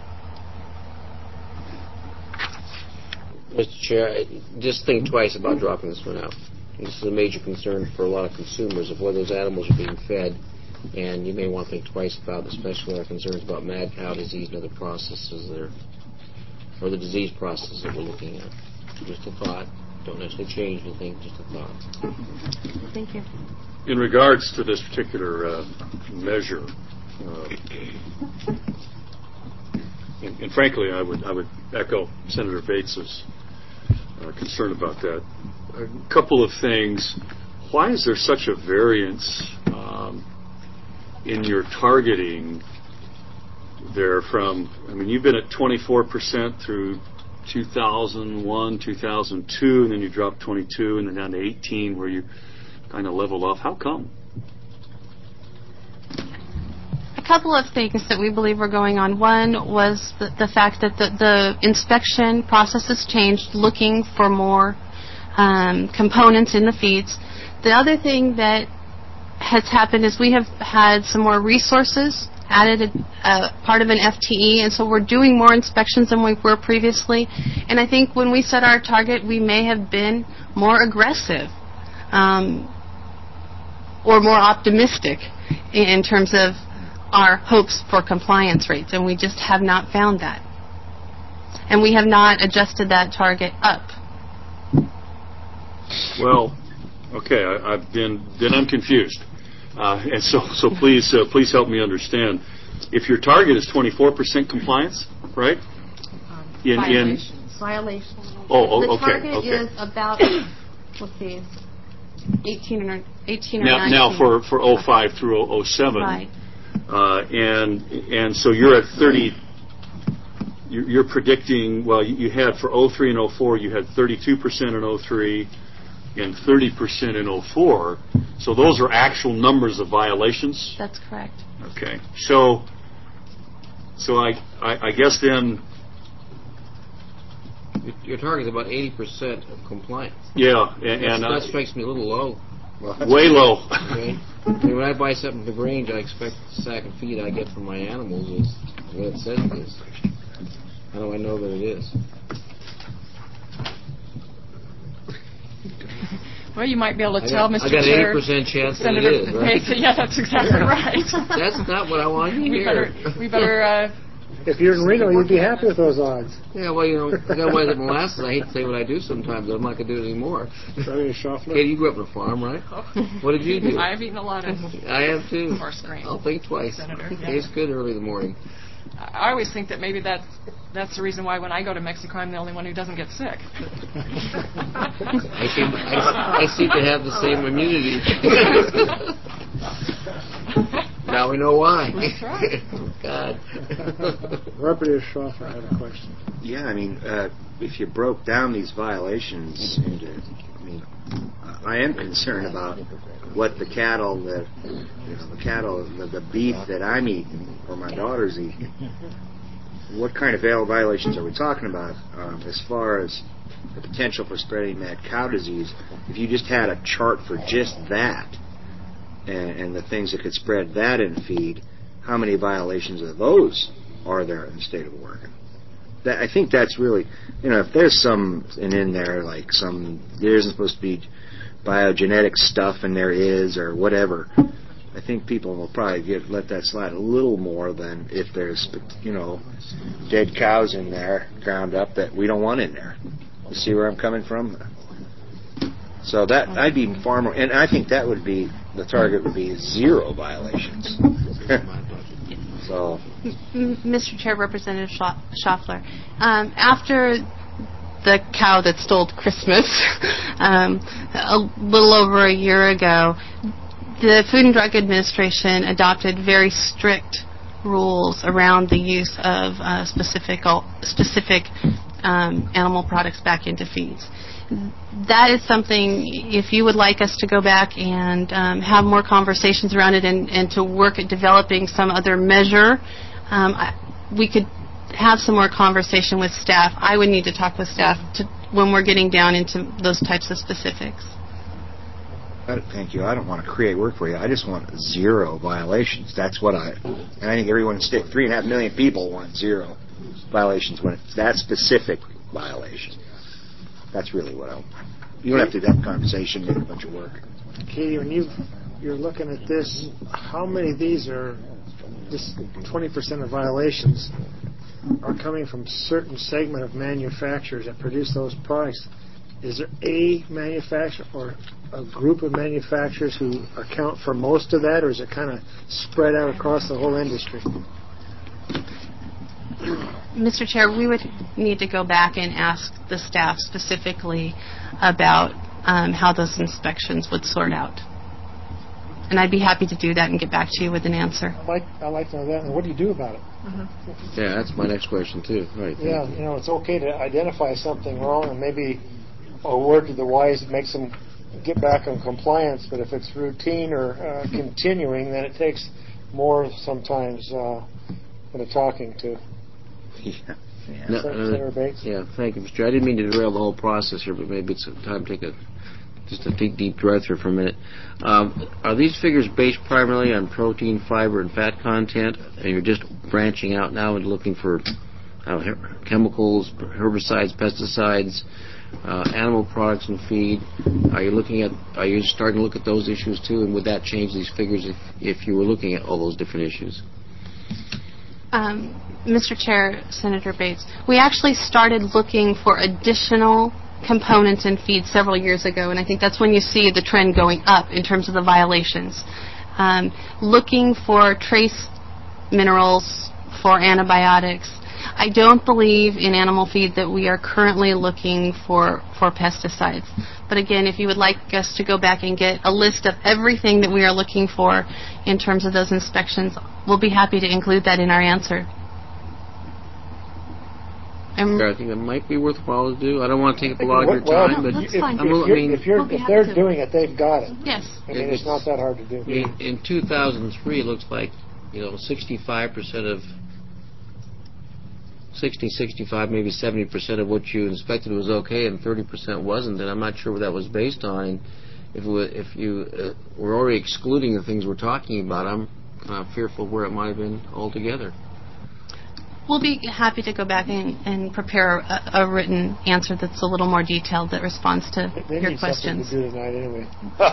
Mister Chair, I just think twice about dropping this one out. This is a major concern for a lot of consumers of where those animals are being fed. And you may want to think twice about, especially our concerns about mad cow disease and other processes that are, or the disease process that we're looking at. Just a thought. Don't necessarily change anything, just a thought. Thank you. In regards to this particular uh, measure, uh, and, and frankly, I would I would echo Senator Bates's uh, concern about that. A couple of things. Why is there such a variance Um, in your targeting there from, I mean, you've been at twenty-four percent through two thousand one, two thousand two, and then you dropped twenty-two, and then down to eighteen, where you kind of leveled off. How come? A couple of things that we believe were going on. One was the, the fact that the, the inspection process has changed, looking for more um, components in the feeds. The other thing that has happened is we have had some more resources added, a, uh, part of an F T E, and so we're doing more inspections than we were previously. And I think when we set our target, we may have been more aggressive um, or more optimistic in, in terms of our hopes for compliance rates, and we just have not found that. And we have not adjusted that target up. Well, okay, I, I've been, then I'm confused. Uh, and so, so please, uh, please help me understand. If your target is twenty-four percent compliance, right? Um, in, violations. In, violations. Oh, oh the okay. target okay. is about, let's see, eighteen or eighteen or now, nineteen. now for for oh five through oh seven, right? Uh, and and so you're at thirty. You're, you're predicting. Well, you, you had for oh three and oh four, you had thirty-two percent in oh three. And thirty percent in oh four. So those are actual numbers of violations? That's correct. Okay. So so I, I, I guess then... Your target is about eighty percent of compliance. Yeah. And, and that uh, strikes me a little low. way low. Okay. I mean, when I buy something from the Grange, I expect the sack of feed I get from my animals is what it says it is. How do I know that it is? Well, you might be able to I tell, got, Mister I got an Chair. eighty percent chance that Senator it is, right? Bates. Yeah, that's exactly right. That's not what I want to we hear. better, we better. Uh, If you're in Reno, you'd be happy with those odds. Yeah, well, you know, otherwise at molasses, I hate to say what I do sometimes. I'm not going to do it anymore. Katie, you grew up on a farm, right? What did you do? I've eaten a lot of I have too. horse grain. I'll think twice. Senator, yeah. Tastes good early in the morning. I always think that maybe that's that's the reason why when I go to Mexico, I'm the only one who doesn't get sick. I seem I, I seem to have the same immunity. Now we know why. That's right. God. Representative Schaffer had a question. Yeah, I mean, uh, if you broke down these violations into, I mean, I am concerned about what the cattle, the, you know, the cattle, the, the beef that I'm eating or my daughter's eating. What kind of violations are we talking about um, as far as the potential for spreading mad cow disease? If you just had a chart for just that and, and the things that could spread that in feed, how many violations of those are there in the state of Oregon? That, I think that's really, you know, if there's some in, in there, like some, there isn't supposed to be biogenetic stuff and there is, or whatever, I think people will probably get let that slide a little more than if there's, you know, dead cows in there, ground up, that we don't want in there. You see where I'm coming from? So that, I'd be far more, and I think that would be, the target would be zero violations. So, Mister Chair, Representative Schaffler, um, after the cow that stole Christmas um, a little over a year ago, the Food and Drug Administration adopted very strict rules around the use of uh, specific specific um, animal products back into feeds. That is something, if you would like us to go back and um, have more conversations around it and, and to work at developing some other measure, um, I, we could have some more conversation with staff. I would need to talk with staff to, when we're getting down into those types of specifics. Thank you. I don't want to create work for you. I just want zero violations. That's what I, and I think everyone in the state, three and a half million people want zero violations when it's that specific violation. That's really what I want. You don't have to have that conversation, make a bunch of work. Katie, when you you're looking at this, how many of these are, this twenty percent of violations are coming from certain segment of manufacturers that produce those products? Is there a manufacturer or a group of manufacturers who account for most of that, or is it kind of spread out across the whole industry? Mister Chair, we would need to go back and ask the staff specifically about um, how those inspections would sort out. And I'd be happy to do that and get back to you with an answer. I'd like, I'd like to know that. And what do you do about it? Mm-hmm. Yeah, that's my next question, too. Right. Yeah, you know, it's okay to identify something wrong and maybe a word to the wise that makes them get back on compliance, but if it's routine or uh, continuing, then it takes more sometimes uh, than a talking to. Yeah. Yeah. No, Senator uh, Bates? Yeah, thank you, Mister Chair. I didn't mean to derail the whole process here, but maybe it's time to take a just a deep, deep breath here for a minute. Um, are these figures based primarily on protein, fiber, and fat content, and you're just branching out now and looking for uh, her- chemicals, herbicides, pesticides, uh, animal products and feed? Are you looking at? Are you starting to look at those issues too? And would that change these figures if if you were looking at all those different issues? Um, Mister Chair, Senator Bates, we actually started looking for additional components in feed several years ago, and I think that's when you see the trend going up in terms of the violations. Um, looking for trace minerals, for antibiotics. I don't believe in animal feed that we are currently looking for, for pesticides. But again, if you would like us to go back and get a list of everything that we are looking for in terms of those inspections, we'll be happy to include that in our answer. Um, I think that might be worthwhile to do. I don't want to take up a lot of your well, time, no, but that's if, fine. if, I'm, I you're, mean, if, you're, we'll if they're to. doing it, they've got it. Yes. I mean, It's- it's not that hard to do. in, in two thousand three, it looks like, you know, sixty-five percent of, sixty, sixty-five, maybe seventy percent of what you inspected was okay and thirty percent wasn't, and I'm not sure what that was based on. And if we, if you uh, were already excluding the things we're talking about, I'm kind of fearful where it might have been altogether. We'll be happy to go back and, and prepare a, a written answer that's a little more detailed that responds to They your need questions. something to do tonight anyway.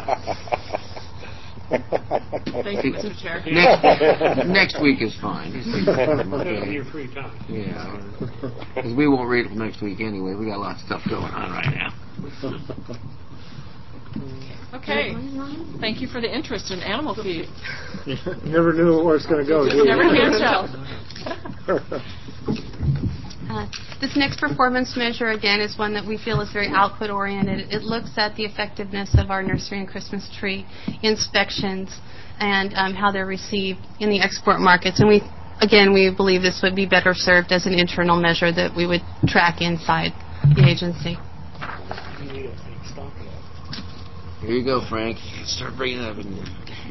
Thank you, Mister Chair. Next, next week is fine. Your free time. Yeah, because we won't read it next week anyway. We got lots of stuff going on right now. Okay. Thank you for the interest in animal feed. Never knew where it's going to go, did You you? never can tell. Uh, this next performance measure, again, is one that we feel is very output-oriented. It looks at the effectiveness of our nursery and Christmas tree inspections and um, how they're received in the export markets. And we, again, we believe this would be better served as an internal measure that we would track inside the agency. Here you go, Frank. Start bringing it up. In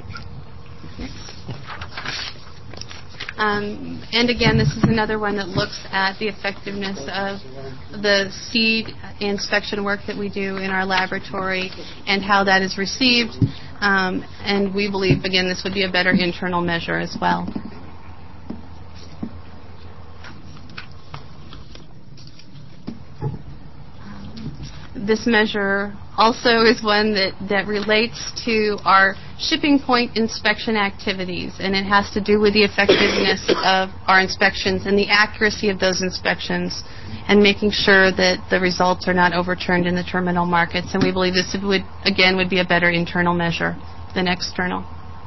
Um, and again, this is another one that looks at the effectiveness of the seed inspection work that we do in our laboratory and how that is received. Um, and we believe, again, this would be a better internal measure as well. This measure also is one that, that relates to our shipping point inspection activities, and it has to do with the effectiveness of our inspections and the accuracy of those inspections and making sure that the results are not overturned in the terminal markets. And we believe this would, again, would be a better internal measure than external.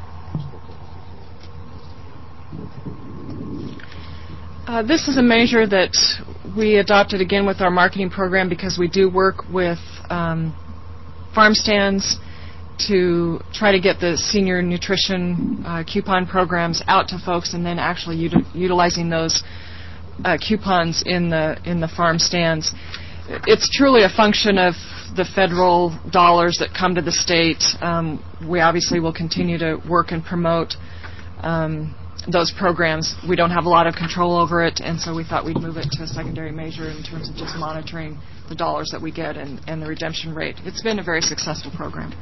Uh, this is a measure that we adopted again with our marketing program because we do work with um, farm stands to try to get the senior nutrition uh, coupon programs out to folks and then actually uti- utilizing those uh, coupons in the in the farm stands. It's truly a function of the federal dollars that come to the state. Um, we obviously will continue to work and promote um, those programs. We don't have a lot of control over it, and so we thought we'd move it to a secondary measure in terms of just monitoring the dollars that we get and, and the redemption rate. It's been a very successful program.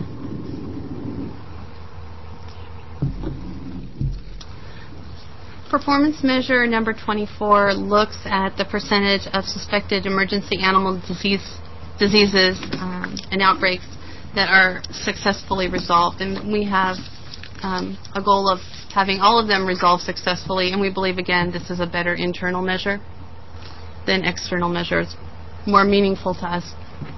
Performance measure number twenty-four looks at the percentage of suspected emergency animal disease diseases um, and outbreaks that are successfully resolved. And we have um, a goal of having all of them resolved successfully, and we believe, again, this is a better internal measure than external measures, more meaningful to us.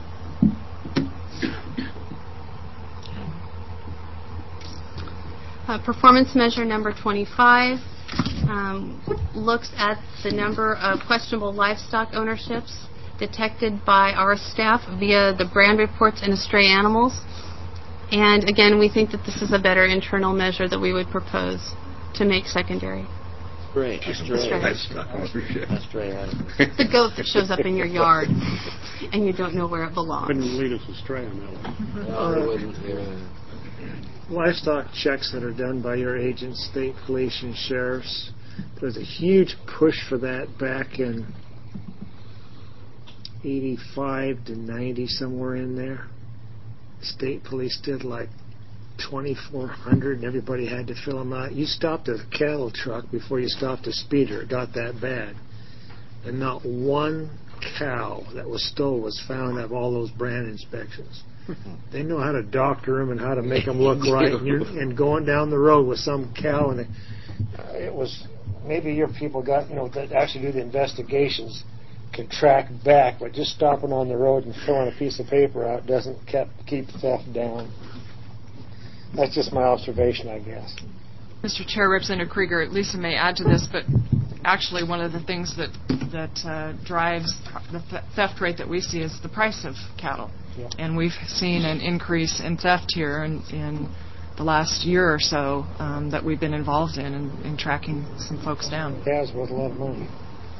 Uh, performance measure number twenty-five um, looks at the number of questionable livestock ownerships detected by our staff via the brand reports in stray animals. And again, we think that this is a better internal measure that we would propose to make secondary. Stray. Stray. Stray. Stray. The goat that shows up in your yard and you don't know where it belongs. Couldn't lead us astray on that one. No, it wouldn't. Yeah. Livestock checks that are done by your agents, state police and sheriffs. There was a huge push for that back in eighty-five to ninety, somewhere in there. State police did like twenty-four hundred, and everybody had to fill them out. You stopped a cattle truck before you stopped a speeder. It got that bad. And not one cow that was stole was found of all those brand inspections. They know how to doctor them and how to make them look right. And, you're, and going down the road with some cow, and it, uh, it was maybe your people got, you know, that actually do the investigations can track back, but just stopping on the road and throwing a piece of paper out doesn't keep, keep theft down. That's just my observation, I guess. Mister Chair, Representative Krieger, Lisa may add to this, but actually one of the things that that uh, drives the theft rate that we see is the price of cattle. Yep. And we've seen an increase in theft here in, in the last year or so um, that we've been involved in, in, in tracking some folks down. Calves worth a lot of money.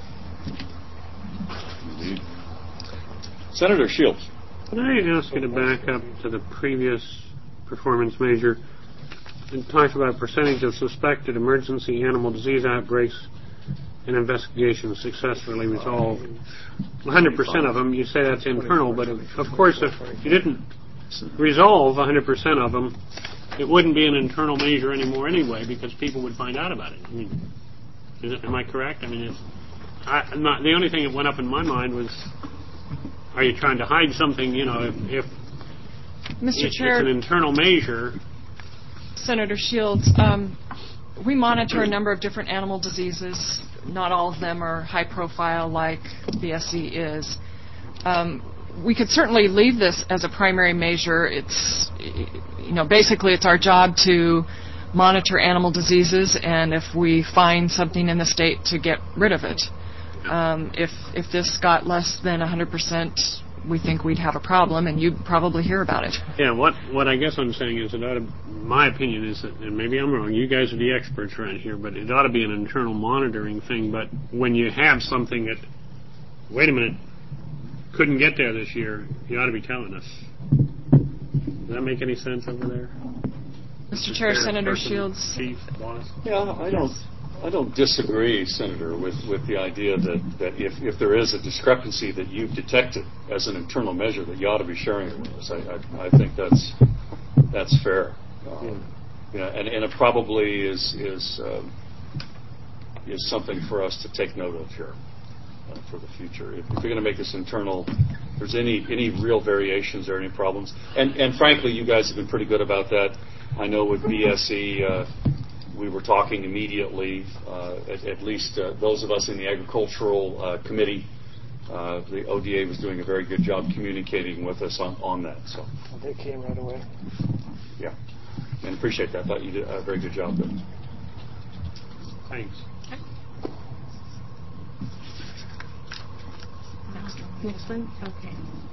Indeed. Senator Shields. Can I ask you to back up to the previous performance measure and talk about percentage of suspected emergency animal disease outbreaks and investigations successfully resolved? one hundred percent of them, you say that's internal, but of, of course if you didn't resolve one hundred percent of them, it wouldn't be an internal measure anymore anyway, because people would find out about it. I mean, is it, am I correct? I mean, it's, I, I'm not, the only thing that went up in my mind was, are you trying to hide something? You know, if, if Mister it, Chair, it's an internal measure. Senator Shields, um, we monitor a number of different animal diseases. Not all of them are high profile like B S E is. Um, we could certainly leave this as a primary measure. It's, you know, basically it's our job to monitor animal diseases, and if we find something in the state, to get rid of it. Um, if if this got less than one hundred percent, we think we'd have a problem, and you'd probably hear about it. Yeah, what what I guess I'm saying is, it ought to, my opinion is that, and maybe I'm wrong, you guys are the experts around here, but it ought to be an internal monitoring thing. But when you have something that, wait a minute, couldn't get there this year, you ought to be telling us. Does that make any sense over there? Mister Chair, Senator Shields. Chief, boss. Yeah, I don't. I don't disagree, Senator, with, with the idea that, that if, if there is a discrepancy that you've detected as an internal measure, that you ought to be sharing it with us. I, I, I think that's that's fair. Um, yeah, and, and it probably is is um, is something for us to take note of here uh, for the future. If, if you're going to make this internal, if there's any any real variations or any problems, and and frankly, you guys have been pretty good about that. I know with B S E. Uh, We were talking immediately, uh, at, at least uh, those of us in the Agricultural uh, Committee. Uh, the O D A was doing a very good job communicating with us on, on that. So they came right away. Yeah, and appreciate that. I thought you did a very good job there. Thanks. Next one? Okay.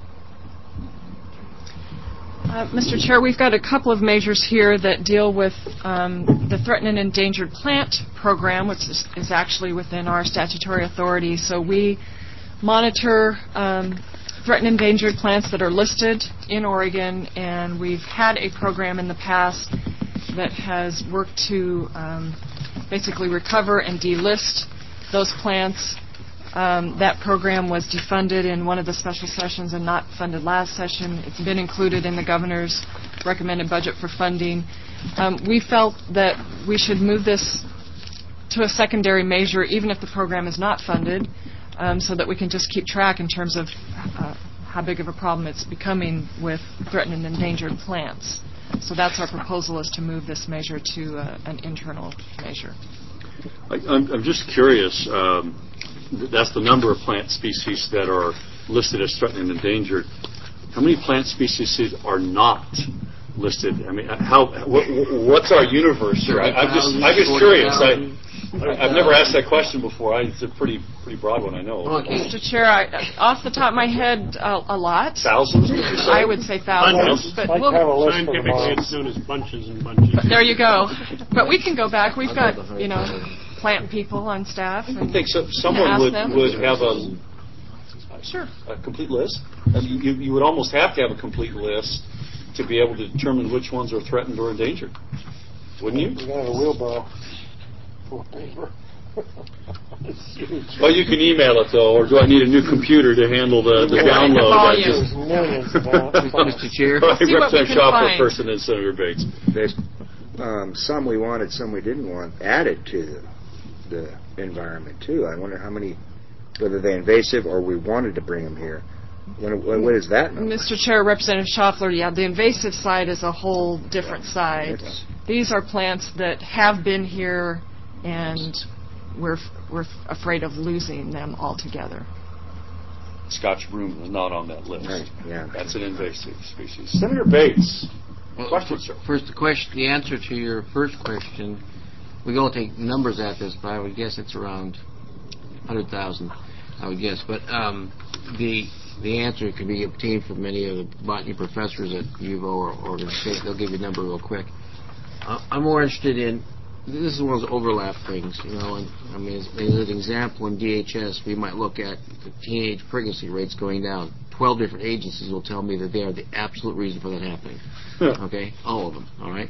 Uh, Mister Chair, we've got a couple of measures here that deal with um, the Threatened and Endangered Plant Program, which is, is actually within our statutory authority. So we monitor um, threatened and endangered plants that are listed in Oregon, and we've had a program in the past that has worked to um, basically recover and delist those plants. Um, that program was defunded in one of the special sessions and not funded last session. It's been included in the governor's recommended budget for funding. Um, we felt that we should move this to a secondary measure, even if the program is not funded, um, so that we can just keep track in terms of uh, how big of a problem it's becoming with threatened and endangered plants. So that's our proposal, is to move this measure to uh, an internal measure. I, I'm, I'm just curious. Um, That's the number of plant species that are listed as threatened and endangered. How many plant species are not listed? I mean, how? What, what's our universe here? I, I'm just, I'm just curious. I, I've never asked that question before. I, it's a pretty, pretty broad one, I know. Mister Chair, I, off the top of my head, uh, a lot. Thousands? Would you say? I would say thousands, but I'd we'll, have a list Scientifically, it's known as bunches and bunches. but there you go. But we can go back. We've got, you know, plant people on staff. I And think so, someone ask would, them. would have a, Sure. a complete list. I mean, you, you would almost have to have a complete list to be able to determine which ones are threatened or endangered, wouldn't you? You got a wheelbarrow full of paper. It's huge. Well, you can email it, though, or do I need a new computer to handle the, the Yeah, download? volume. I just- There's millions of them. Mister Chair. I See what we Representative can Schopper find. person and Senator Bates. There's um, some we wanted, some we didn't want added to the, the environment too. I wonder how many, whether they're invasive or we wanted to bring them here. What, what is that number? Mister Chair, Representative Schaffler, yeah, the invasive side is a whole different side. It's- These are plants that have been here, and we're we're afraid of losing them altogether. Scotch broom is not on that list. Right, yeah. That's an invasive species. Senator Bates. Well, Question, f- sir. First, the question, the answer to your first question, we don't take numbers at this, but I would guess it's around one hundred thousand, I would guess. But um, the the answer can be obtained from many of the botany professors at U of O or Oregon State. They'll give you a number real quick. Uh, I'm more interested in, this is one of those overlap things, you know, and I mean, as, as an example, in D H S, we might look at the teenage pregnancy rates going down. Twelve different agencies will tell me that they are the absolute reason for that happening. Okay? All of them, all right?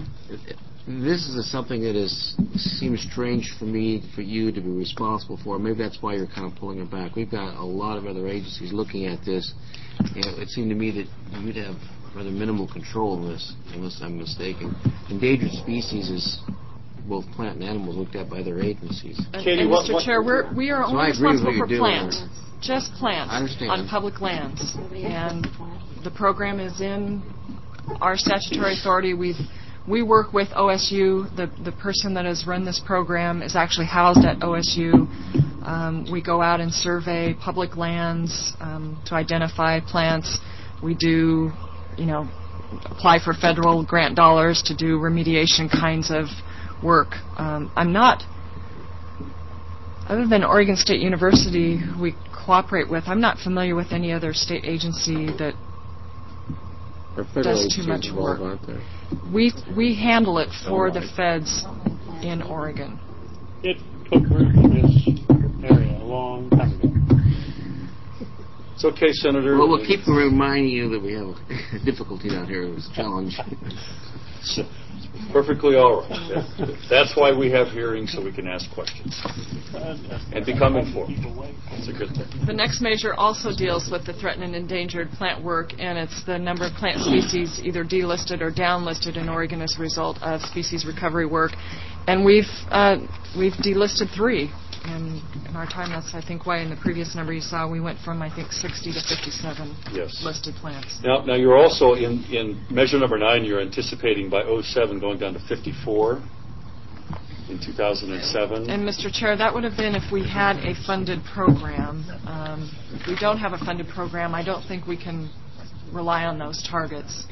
This is a, something that is seems strange for me, for you to be responsible for. Maybe that's why you're kind of pulling it back. We've got a lot of other agencies looking at this. You know, it seemed to me that you'd have rather minimal control in this, unless I'm mistaken. Endangered species is both plant and animals looked at by their agencies. And, Katie, and what- Mister what- Chair, we're, we are So only I agree with responsible what for you're doing. plant, just plant I understand. on public lands. And the program is in our statutory authority. We've we work with O S U. The the person that has run this program is actually housed at O S U. Um, we go out and survey public lands um, to identify plants. We do, you know, apply for federal grant dollars to do remediation kinds of work. Um, I'm not, other than Oregon State University, who we cooperate with, I'm not familiar with any other state agency that Our federal does too agencies much involved, work. aren't there? We we handle it for the feds in Oregon. It took root in this area a long time ago. It's okay, Senator. Well, we'll keep reminding you that we have a difficulty down here. It was a challenge. It's perfectly all right. That- That's why we have hearings, so we can ask questions and become informed. It's a good thing. The next measure also deals with the threatened and endangered plant work, and it's the number of plant species either delisted or downlisted in Oregon as a result of species recovery work. And we've uh, we've delisted three. And in our time, that's, I think, why in the previous number you saw, we went from, I think, sixty to fifty-seven Yes. listed plants. Now, now you're also in, in measure number nine. You're anticipating by oh seven going down to fifty-four in two thousand seven. And, Mister Chair, that would have been if we had a funded program. Um, if we don't have a funded program, I don't think we can rely on those targets.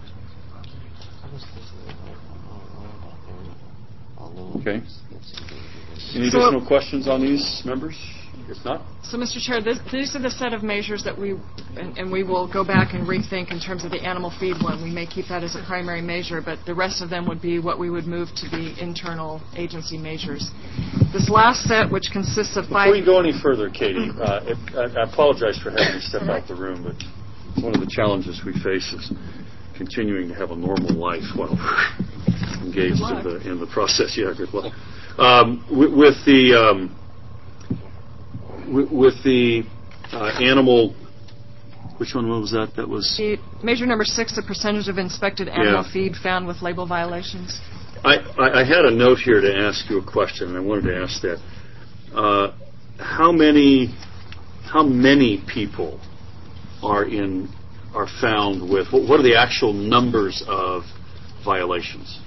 Okay. Any So- additional questions on these, members? If not, So, Mister Chair, this, these are the set of measures that we, and, and we will go back and rethink in terms of the animal feed one. We may keep that as a primary measure, but the rest of them would be what we would move to be internal agency measures. This last set, which consists of five... before you go any further, Katie, uh, if, I, I apologize for having to step out the room, but one of the challenges we face is continuing to have a normal life while we're engaged in the, in the process. Yeah, good luck. Um, with, with the... Um, With, with the uh, animal, which one was that? That was The measure number six, the percentage of inspected animal Yeah. feed found with label violations. I, I, I had a note here to ask you a question, and I wanted to ask that. Uh, how many how many people are in are found with what, what are the actual numbers of violations?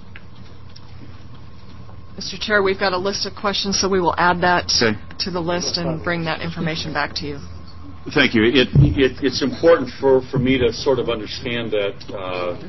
Mister Chair, we've got a list of questions, so we will add that Okay. to the list and bring that information back to you. Thank you. It, it, it's important for, for me to sort of understand that uh,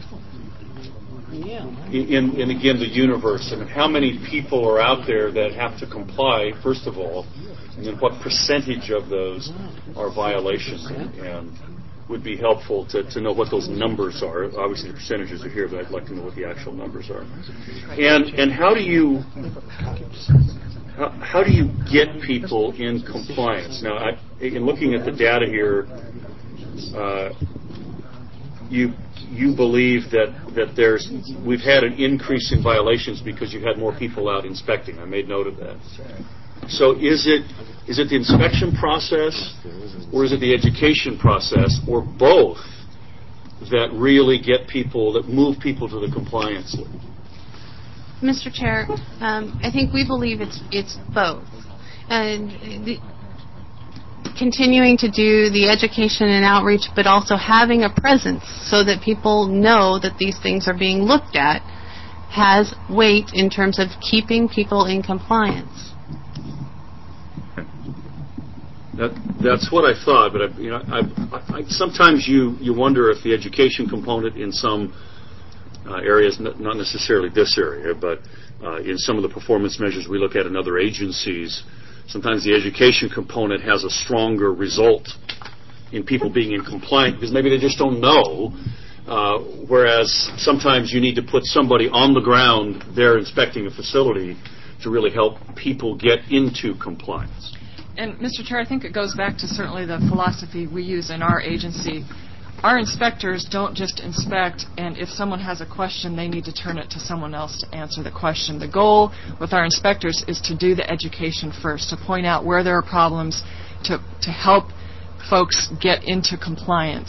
in, in, again, the universe. I mean, how many people are out there that have to comply, first of all, and then what percentage of those are violations? And would be helpful to, to know what those numbers are. Obviously, the percentages are here, but I'd like to know what the actual numbers are. And and how do you how, how do you get people in compliance? Now, I, in looking at the data here, uh, you you believe that, that there's we've had an increase in violations because you had more people out inspecting. I made note of that. So is it is it the inspection process, or is it the education process, or both, that really get people, that move people to the compliance level? Mister Chair, um, I think we believe it's it's both. And the, continuing to do the education and outreach, but also having a presence so that people know that these things are being looked at, has weight in terms of keeping people in compliance. That, that's what I thought, but I, you know, I, I, sometimes you, you wonder if the education component in some uh, areas, not, not necessarily this area, but uh, in some of the performance measures we look at in other agencies, sometimes the education component has a stronger result in people being in compliance because maybe they just don't know. Uh, whereas sometimes you need to put somebody on the ground there inspecting a facility to really help people get into compliance. And, Mister Chair, I think it goes back to certainly the philosophy we use in our agency. Our inspectors don't just inspect, and if someone has a question, they need to turn it to someone else to answer the question. The goal with our inspectors is to do the education first, to point out where there are problems, to, to help folks get into compliance.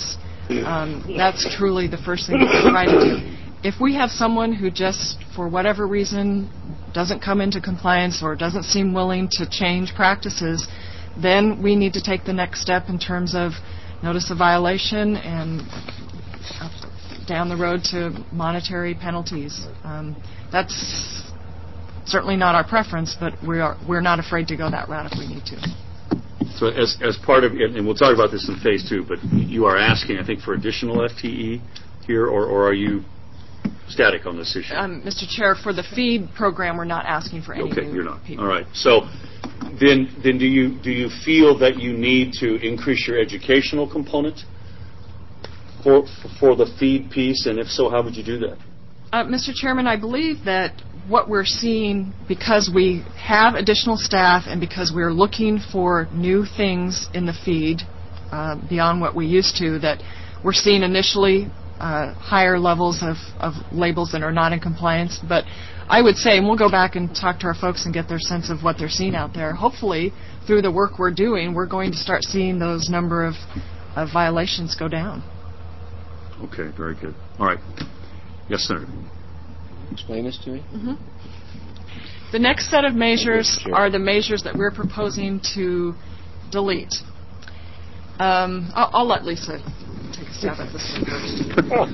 Um, that's truly the first thing that we try to do. If we have someone who just, for whatever reason, doesn't come into compliance or doesn't seem willing to change practices, then we need to take the next step in terms of notice of violation and down the road to monetary penalties. Um, that's certainly not our preference, but we are, we're not afraid to go that route if we need to. So as as part of, and we'll talk about this in phase two, but you are asking, I think, for additional F T E here, or, or are you static on this issue? Um, Mister Chair, for the feed program, we're not asking for any okay, new you're not. people. All right. So then, then do you do you feel that you need to increase your educational component for for the feed piece, and if so, how would you do that? Uh, Mister Chairman, I believe that what we're seeing, because we have additional staff and because we're looking for new things in the feed uh, beyond what we used to, that we're seeing initially uh, higher levels of, of labels that are not in compliance. But I would say, and we'll go back and talk to our folks and get their sense of what they're seeing out there. Hopefully, through the work we're doing, we're going to start seeing those number of, of violations go down. Okay, very good. All right. Yes, Senator. Explain this to me. Mm-hmm. The next set of measures are the measures that we're proposing to delete. Um, I'll, I'll let Lisa take a stab at this one first.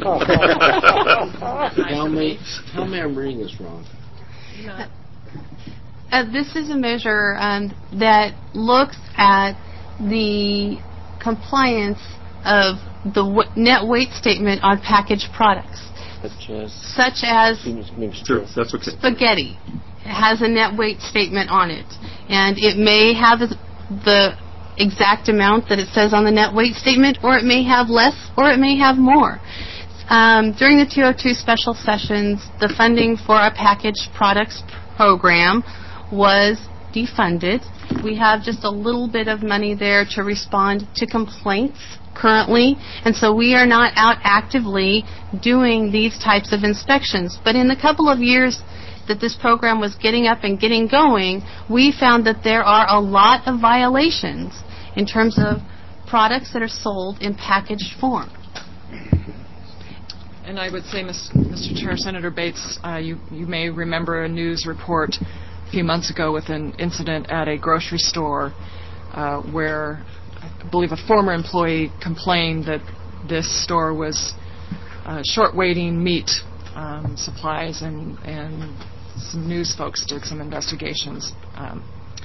Tell me, tell me I'm reading this wrong. Uh, uh, this is a measure um, that looks at the compliance of the w- net weight statement on packaged products. Such as, such as sure, that's okay. spaghetti. It has a net weight statement on it. And it may have the exact amount that it says on the net weight statement, or it may have less, or it may have more. Um, during the two oh two special sessions, the funding for our packaged products program was defunded. We have just a little bit of money there to respond to complaints currently, and so we are not out actively doing these types of inspections. But in the couple of years that this program was getting up and getting going, we found that there are a lot of violations in terms of products that are sold in packaged form. And I would say, Mister Chair, Senator Bates, uh, you, you may remember a news report a few months ago with an incident at a grocery store uh, where I believe a former employee complained that this store was uh, short-waiting meat um, supplies, and, and some news folks did some investigations. Um,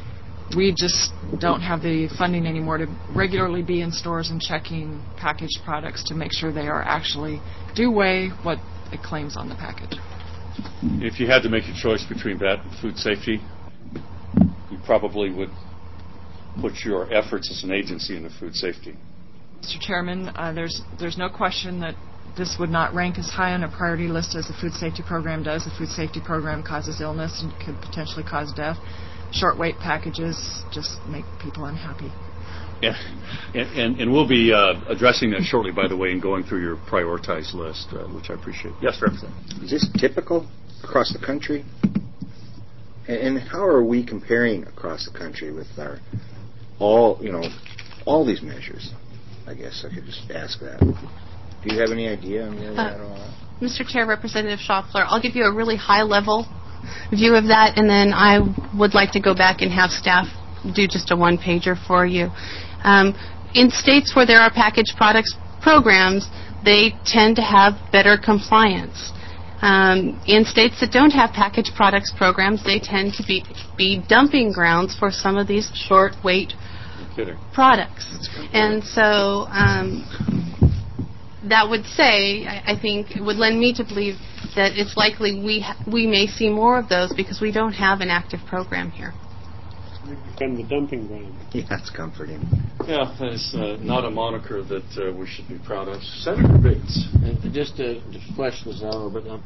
we just don't have the funding anymore to regularly be in stores and checking packaged products to make sure they are actually do weigh what it claims on the package. If you had to make a choice between that and food safety, you probably would put your efforts as an agency into food safety. Mister Chairman, uh, there's there's no question that this would not rank as high on a priority list as the food safety program does. The food safety program causes illness and could potentially cause death. Short weight packages just make people unhappy. Yeah, and, and, and we'll be uh, addressing that shortly, by the way, and going through your prioritized list, uh, which I appreciate. Yes, Representative. Is this typical across the country? And, and how are we comparing across the country with our all, you know, all these measures? I guess I could just ask that. Do you have any idea on where we're at all that? Mister Chair, Representative Schaffler, I'll give you a really high-level view of that, and then I would like to go back and have staff do just a one-pager for you. Um, in states where there are packaged products programs, they tend to have better compliance. Um, in states that don't have packaged products programs, they tend to be, be dumping grounds for some of these short-weight products. And so um, that would say, I, I think, it would lend me to believe that it's likely we ha- we may see more of those because we don't have an active program here. And the dumping ground. Yeah, that's comforting. Yeah, that is uh, not a moniker that uh, we should be proud of. Senator Bates. And just to, to flesh this out a little bit, um,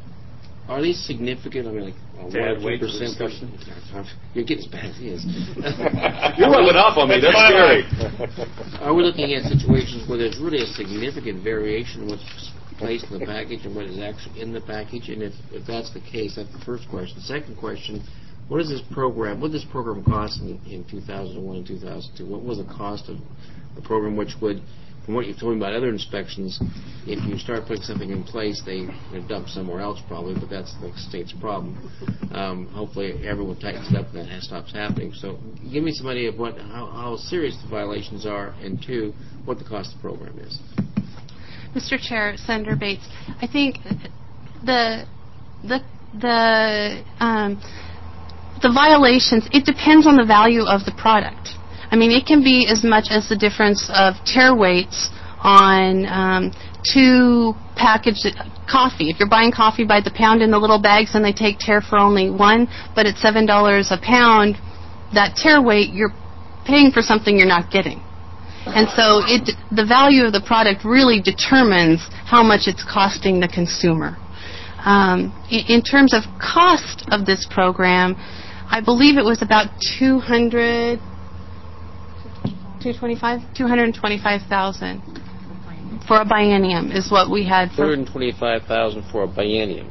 are these significant? I mean, like uh, Dad, one wait or for two percent. You're getting as bad as he is. You're rubbing off on me. That's scary. Are we looking at situations where there's really a significant variation in what's placed in the package and what is actually in the package? And if, if that's the case, that's the first question. The second question. What is this program? What did this program cost in, in two thousand one and two thousand two? What was the cost of the program, which would from what you've told me about other inspections, if you start putting something in place, they they dump somewhere else probably, but that's the state's problem. Um, hopefully everyone tightens it up and that stops happening. So give me some idea of what how, how serious the violations are, and two, what the cost of the program is. Mister Chair, Senator Bates, I think the the the um, the violations, it depends on the value of the product. I mean, it can be as much as the difference of tare weights on um, two packaged coffee. If you're buying coffee by the pound in the little bags and they take tare for only one, but it's seven dollars a pound, that tare weight, you're paying for something you're not getting. And so it, the value of the product really determines how much it's costing the consumer. Um, in, in terms of cost of this program, I believe it was about two hundred, two twenty-five, two hundred twenty-five thousand for a biennium is what we had. For two hundred twenty-five thousand for a biennium.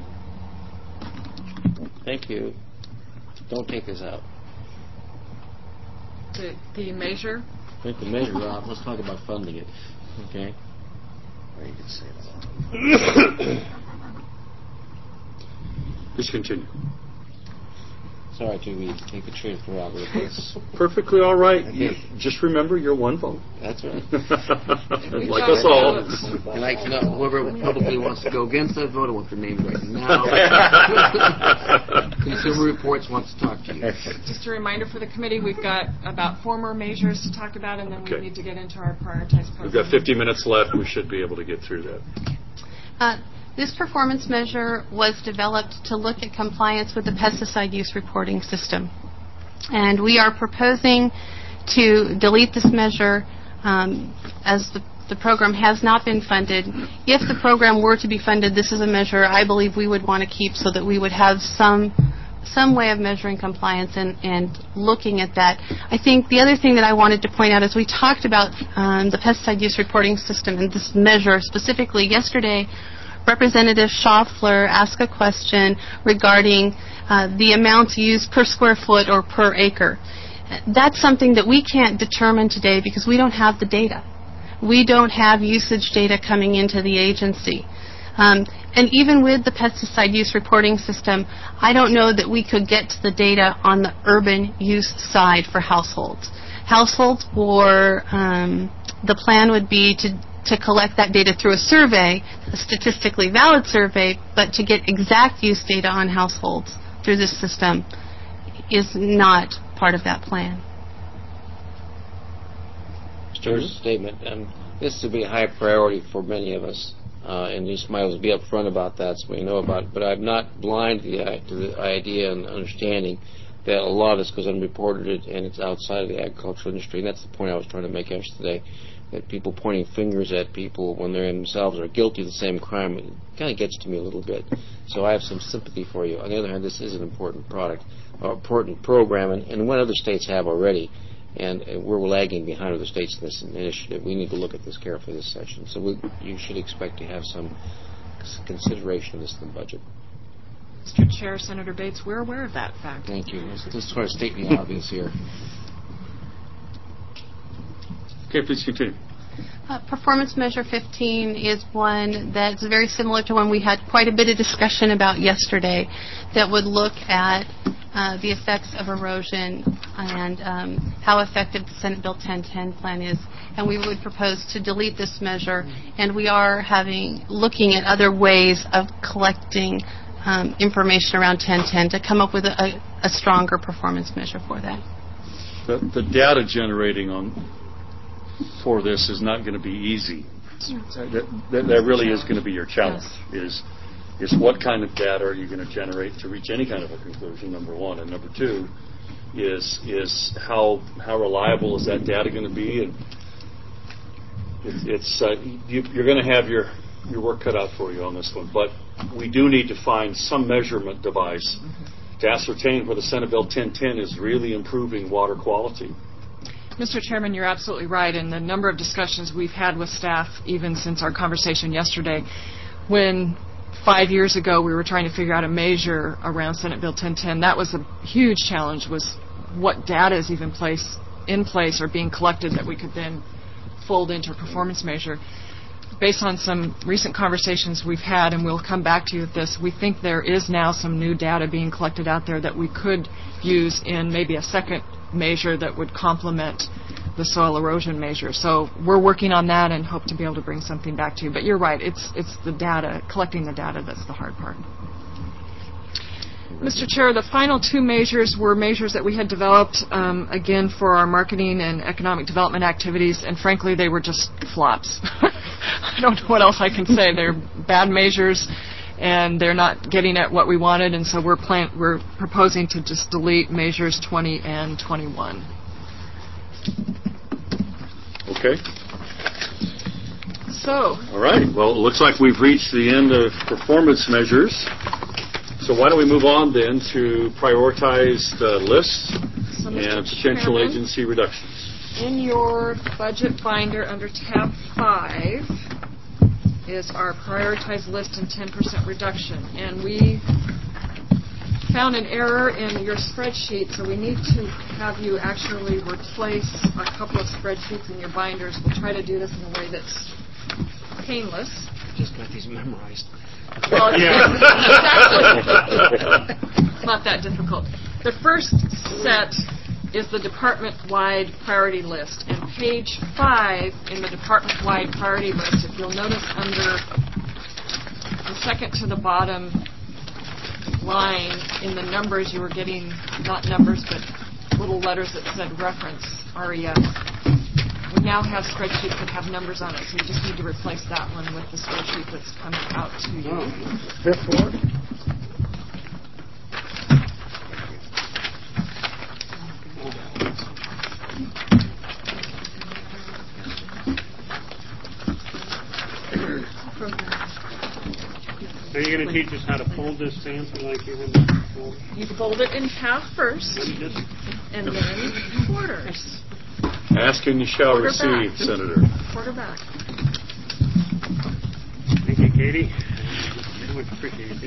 Thank you. Don't take this out. The, the measure. Take the measure out. Let's talk about funding it. Okay. Well, you could say that. Please continue. Sorry to be take the train of thought with this. Perfectly all right. You, just remember, you're one vote. That's right. Like us all. I'd like to know whoever publicly wants to go against that vote, I want their names right now. Consumer Reports wants to talk to you. Just a reminder for the committee, we've got about four more measures to talk about, and then Okay. we need to get into our prioritized program. We've got fifty minutes left. We should be able to get through that. Uh, This performance measure was developed to look at compliance with the pesticide use reporting system. And we are proposing to delete this measure um, as the, the program has not been funded. If the program were to be funded, this is a measure I believe we would want to keep so that we would have some some way of measuring compliance and, and looking at that. I think the other thing that I wanted to point out is we talked about um, the pesticide use reporting system and this measure specifically yesterday. Representative Schaffler asked a question regarding uh, the amounts used per square foot or per acre. That's something that we can't determine today because we don't have the data. We don't have usage data coming into the agency. Um, and even with the pesticide use reporting system, I don't know that we could get to the data on the urban use side for households. Households or um, the plan would be to to collect that data through a survey, a statistically valid survey, but to get exact use data on households through this system is not part of that plan. Mister Statement. Um, this will be a high priority for many of us, uh, and just might as well be upfront about that so we know about it. But I'm not blind to the, to the idea and understanding that a lot of this goes unreported and it's outside of the agricultural industry, and that's the point I was trying to make yesterday. That people pointing fingers at people when they themselves are guilty of the same crime, it kind of gets to me a little bit. So I have some sympathy for you. On the other hand, this is an important product, or important program, and, and what other states have already, and uh, we're lagging behind other states in this initiative. We need to look at this carefully this session. So we, you should expect to have some consideration of this in the budget. Mister Chair, Senator Bates, we're aware of that fact. Thank you. Let's just sort of state the obvious here. Okay, please continue. Uh, Performance Measure fifteen is one that's very similar to one we had quite a bit of discussion about yesterday that would look at uh, the effects of erosion and um, how effective the Senate Bill ten ten plan is. And we would propose to delete this measure, and we are having looking at other ways of collecting um, information around ten ten to come up with a, a stronger performance measure for that. The, the data generating on for this is not going to be easy. That, that, that really is going to be your challenge. Is is what kind of data are you going to generate to reach any kind of a conclusion? Number one, and number two is is how how reliable is that data going to be? And it, it's uh, you, you're going to have your your work cut out for you on this one. But we do need to find some measurement device to ascertain whether Senate Bill ten ten is really improving water quality. Mister Chairman, you're absolutely right. In the number of discussions we've had with staff, even since our conversation yesterday, when five years ago we were trying to figure out a measure around Senate Bill ten ten, that was a huge challenge, was what data is even place, in place or being collected that we could then fold into a performance measure. Based on some recent conversations we've had, and we'll come back to you with this, we think there is now some new data being collected out there that we could use in maybe a second measure that would complement the soil erosion measure. So we're working on that and hope to be able to bring something back to you. But you're right, it's it's the data, collecting the data that's the hard part. Mister Chair, the final two measures were measures that we had developed, um, again, for our marketing and economic development activities, and frankly, they were just flops. I don't know what else I can say. They're bad measures, and they're not getting at what we wanted, and so we're plan- we're proposing to just delete measures twenty and twenty-one. Okay. So. All right. Well, it looks like we've reached the end of performance measures. So why don't we move on then to prioritized uh, lists so and potential Chairman, agency reductions. In your budget binder under tab five is our prioritized list and ten percent reduction. And we found an error in your spreadsheet, so we need to have you actually replace a couple of spreadsheets in your binders. We'll try to do this in a way that's painless. Just got these memorized. Well, it's, Yeah. exactly. It's not that difficult. The first set is the department-wide priority list. And page five in the department-wide priority list, if you'll notice under the second to the bottom line in the numbers, you were getting, not numbers, but little letters that said reference, R E F. We now have spreadsheets that have numbers on it, so you just need to replace that one with the spreadsheet that's coming out to you. Fifth one. Are you going to teach us how to fold this fancy like you had before? You fold it in half first, Let me just and then quarters. Ask and you shall Quarter receive, back. Senator. Quarter back. Thank you, Katie. Very much appreciated.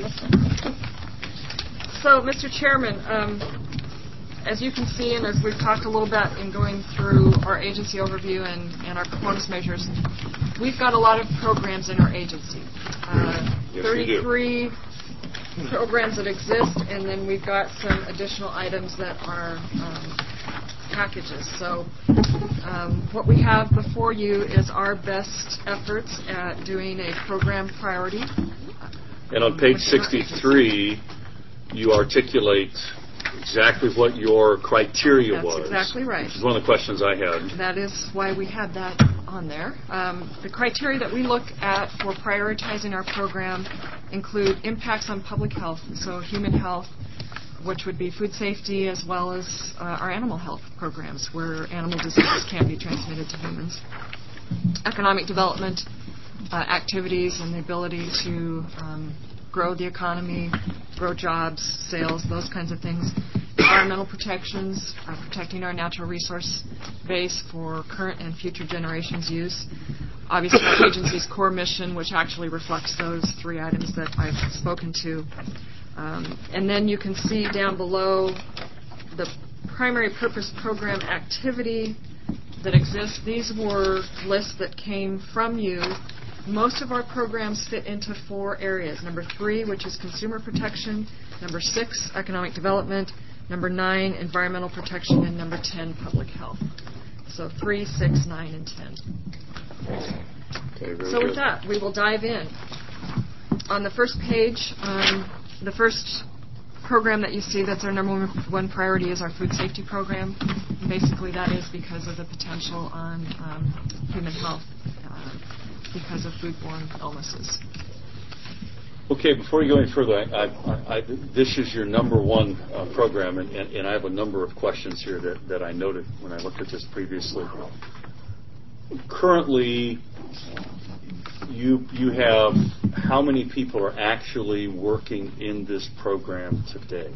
So, Mister Chairman, um, as you can see, and as we've talked a little bit in going through our agency overview and, and our performance measures, we've got a lot of programs in our agency. Uh, Yes, we do. thirty-three programs that exist, and then we've got some additional items that are um, packages. So um, what we have before you is our best efforts at doing a program priority. And on page sixty-three, you articulate exactly what your criteria That's was. exactly right. Which is one of the questions I had. That is why we had that on there. Um, the criteria that we look at for prioritizing our program include impacts on public health, so human health, which would be food safety, as well as uh, our animal health programs, where animal diseases can be transmitted to humans. Economic development uh, activities and the ability to um, grow the economy, grow jobs, sales, those kinds of things. Environmental protections, uh, protecting our natural resource base for current and future generations' use. Obviously, our agency's core mission, which actually reflects those three items that I've spoken to. Um, and then you can see down below the primary purpose program activity that exists. These were lists that came from you. Most of our programs fit into four areas. Number three, which is consumer protection. Number six, economic development. Number nine, environmental protection. And number ten, public health. So three, six, nine, and ten. Okay, very So good. with that, we will dive in. On the first page, um, the first program that you see that's our number one priority is our food safety program. Basically, that is because of the potential on um, human health uh, because of foodborne illnesses. Okay, before you go any further, I, I, I, this is your number one uh, program, and, and, and I have a number of questions here that, that I noted when I looked at this previously. Currently, you you have how many people are actually working in this program today?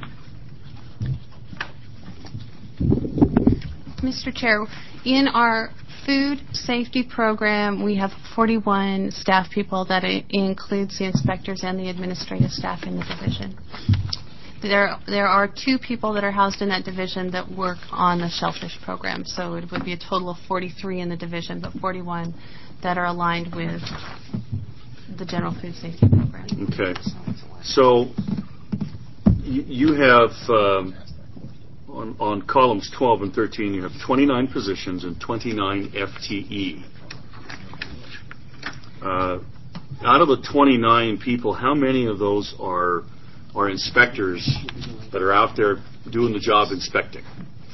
Mister Chair, in our food safety program, we have forty-one staff people. That i- includes the inspectors and the administrative staff in the division. There, there are two people that are housed in that division that work on the shellfish program, so it would be a total of forty-three in the division, but forty-one that are aligned with the general food safety program. Okay. So you, you have, um, on, on columns twelve and thirteen, you have twenty-nine positions and twenty-nine F T E. Uh, out of the twenty-nine people, how many of those are are inspectors that are out there doing the job inspecting?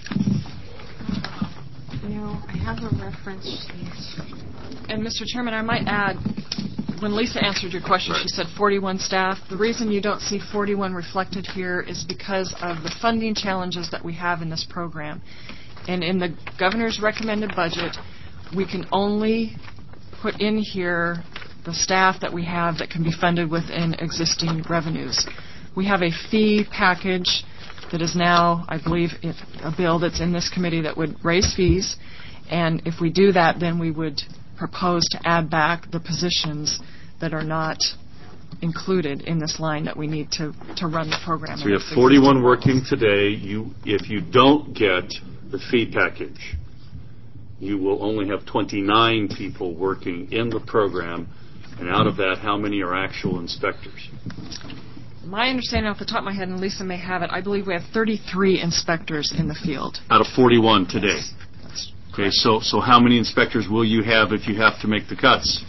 You know, I have a reference sheet. And Mister Chairman, I might add, when Lisa answered your question, Right. she said forty-one staff. The reason you don't see forty-one reflected here is because of the funding challenges that we have in this program. And in the governor's recommended budget, we can only put in here the staff that we have that can be funded within existing revenues. We have a fee package that is now, I believe, if a bill that's in this committee that would raise fees. And if we do that, then we would propose to add back the positions that are not included in this line that we need to, to run the program. So you have forty-one working today. You, if you don't get the fee package, you will only have twenty-nine people working in the program. And out of that, how many are actual inspectors? My understanding off the top of my head, and Lisa may have it, I believe we have thirty-three inspectors in the field. Out of forty-one today. Yes, that's Okay, so so how many inspectors will you have if you have to make the cuts?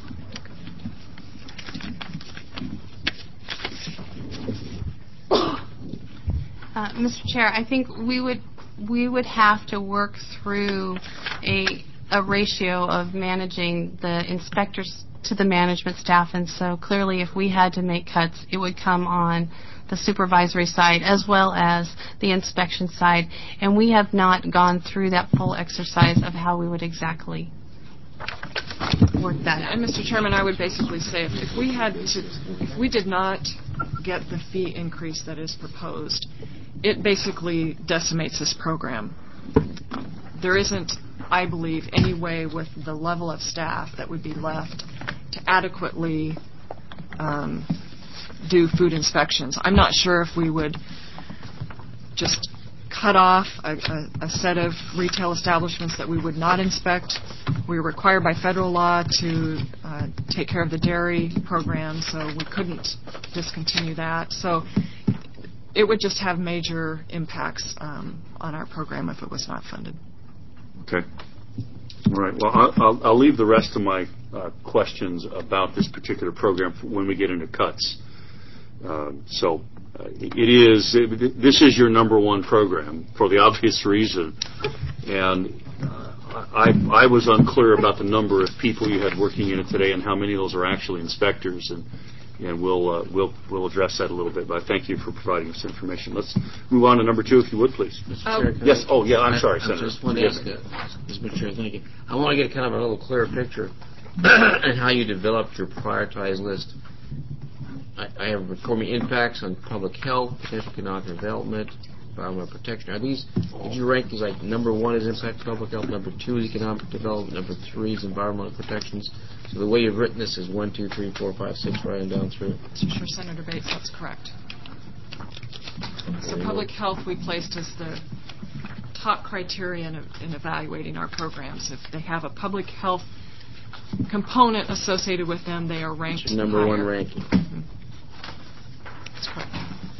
Uh, Mister Chair, I think we would we would have to work through a a ratio of managing the inspectors to the management staff, and so clearly if we had to make cuts, it would come on the supervisory side as well as the inspection side, and we have not gone through that full exercise of how we would exactly work that out. And Mister Chairman, I would basically say if, if we had to, if we did not get the fee increase that is proposed, it basically decimates this program. There isn't, I believe, any way with the level of staff that would be left to adequately um, do food inspections. I'm not sure if we would just cut off a, a, a set of retail establishments that we would not inspect. We're required by federal law to uh, take care of the dairy program, so we couldn't discontinue that. So it would just have major impacts um, on our program if it was not funded. Okay. All right. Well, I'll, I'll, I'll leave the rest of my uh, questions about this particular program for when we get into cuts. Um, so uh, it is. It, this is your number one program for the obvious reason, and uh, I, I was unclear about the number of people you had working in it today and how many of those are actually inspectors, and and we'll uh, we'll we'll address that a little bit. But I thank you for providing us information. Let's move on to number two, if you would, please. Mister Oh. Chair, can Yes. I- Oh, yeah. I'm I- sorry, I Senator. just want to Yes. ask, uh, Mister Chair, thank you. I want to get kind of a little clearer picture on how you developed your prioritized list. I, I have performing impacts on public health, potential economic development, environmental protection. Are these? Did you rank these like number one is impact public health, number two is economic development, number three is environmental protections? So the way you've written this is one, two, three, four, five, six, right on down through. Sure, Senator Bates, that's correct. So Very public good. health we placed as the top criterion of, in evaluating our programs. If they have a public health component associated with them, they are ranked It's your number higher. one ranking. Mhm. That's correct.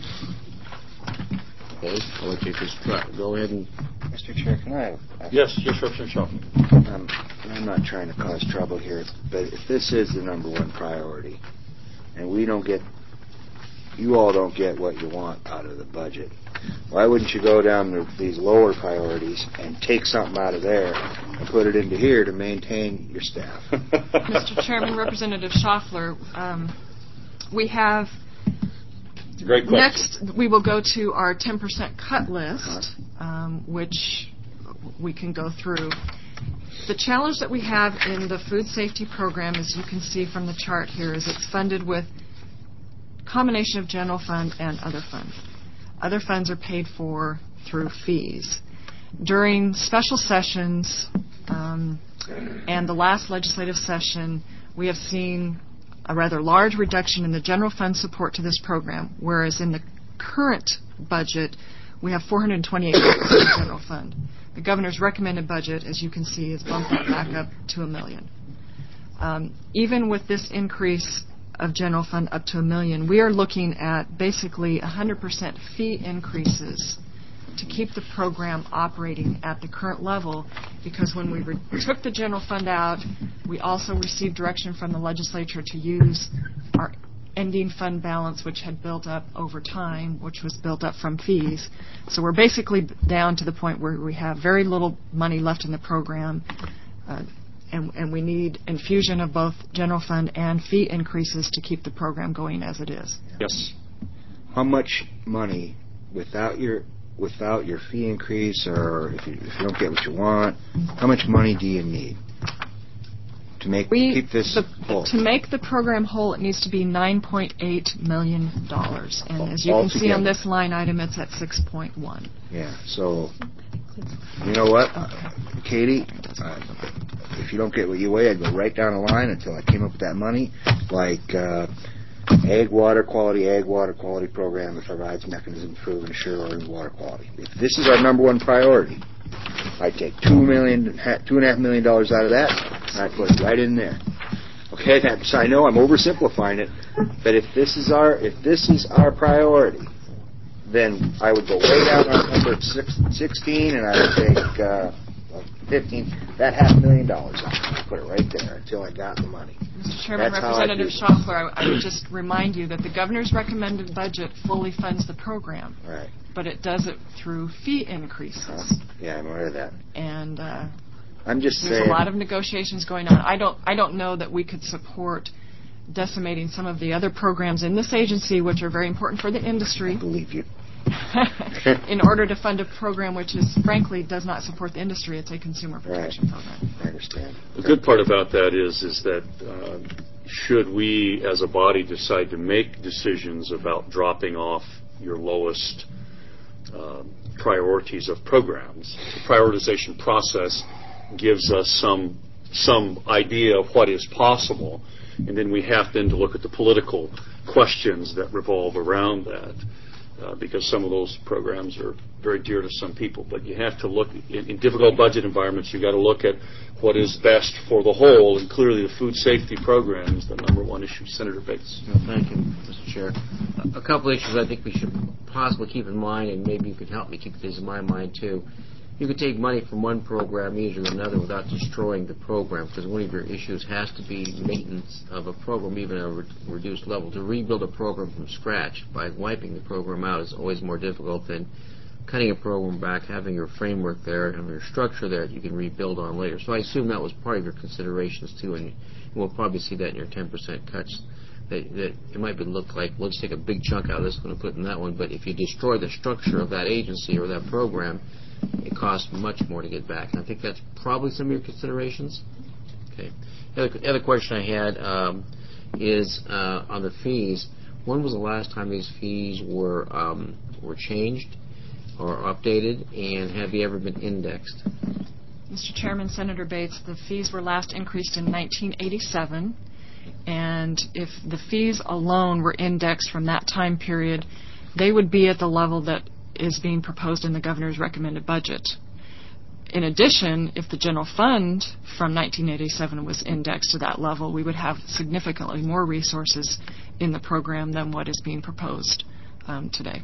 Okay, I'll let you just try. Go ahead and. Mister Chair, can I? I Yes. Yes, Representative Shaw. Um, I'm not trying to cause trouble here, but if this is the number one priority, and we don't get, you all don't get what you want out of the budget, why wouldn't you go down to these lower priorities and take something out of there and put it into here to maintain your staff? Mister Chairman, Representative Schaffler, um, we have It's a great question. next. We will go to our ten percent cut list, um, which we can go through. The challenge that we have in the food safety program, as you can see from the chart here, is it's funded with combination of general fund and other funds. Other funds are paid for through fees. During special sessions um, and the last legislative session, we have seen a rather large reduction in the general fund support to this program, whereas in the current budget, we have four hundred twenty-eight dollars in the general fund. The governor's recommended budget, as you can see, is bumped that back up to a million. Um, even with this increase of general fund up to a million, we are looking at basically one hundred percent fee increases to keep the program operating at the current level, because when we re- took the general fund out, we also received direction from the legislature to use our ending fund balance, which had built up over time, which was built up from fees. So we're basically down to the point where we have very little money left in the program, uh, and, and we need infusion of both general fund and fee increases to keep the program going as it is. Yes. How much money, without your without your fee increase, or if you, if you don't get what you want, how much money do you need to make we, keep this the, whole? To make the program whole, it needs to be nine point eight million dollars. And as you All can see together. on this line item, it's at six point one. Yeah, so, you know what, Okay. Katie, uh, if you don't get what you weigh, I'd go right down the line until I came up with that money, like uh, ag water quality, ag water quality program that provides mechanisms to improve and assure Oregon's water quality. If this is our number one priority, I'd take two million, two and a half million dollars out of that, and I'd put it right in there. Okay, that's, I know I'm oversimplifying it, but if this is our if this is our priority, then I would go way down on number six, sixteen, and I would take uh, fifteen, that half million dollars out. I'd put it right there until I got the money. Mister Chairman, That's how I Representative do it. Schaffler, I, I would just remind you that the governor's recommended budget fully funds the program, Right. but it does it through fee increases. Uh, yeah, I'm aware of that. And uh, I'm just there's saying. a lot of negotiations going on. I don't, I don't know that we could support decimating some of the other programs in this agency, which are very important for the industry, I believe you. in order to fund a program which is, frankly, does not support the industry. It's a consumer protection Right. program. I understand. The good part about that is is that uh, should we as a body decide to make decisions about dropping off your lowest uh, priorities of programs, the prioritization process gives us some some idea of what is possible, and then we have then to look at the political questions that revolve around that. Uh, because some of those programs are very dear to some people. But you have to look, in, in difficult budget environments, you've got to look at what is best for the whole, and clearly the food safety program is the number one issue. Senator Bates. No, thank you, Mister Chair. A couple issues I think we should possibly keep in mind, and maybe you could help me keep these in my mind, too. You could take money from one program easier than another without destroying the program, because one of your issues has to be maintenance of a program, even at a re- reduced level. To rebuild a program from scratch by wiping the program out is always more difficult than cutting a program back, having your framework there, having your structure there that you can rebuild on later. So I assume that was part of your considerations, too, and we'll probably see that in your ten percent cuts. That, that it might be look like, let's take a big chunk out of this one and put it in that one, but if you destroy the structure of that agency or that program, it costs much more to get back. And I think that's probably some of your considerations. Okay. The other, the other question I had um, is uh, on the fees. When was the last time these fees were um, were changed or updated, and have you ever been indexed? Mister Chairman, Senator Bates, the fees were last increased in nineteen eighty-seven, and if the fees alone were indexed from that time period, they would be at the level that is being proposed in the governor's recommended budget. In addition, if the general fund from nineteen eighty-seven was indexed to that level, we would have significantly more resources in the program than what is being proposed um, today.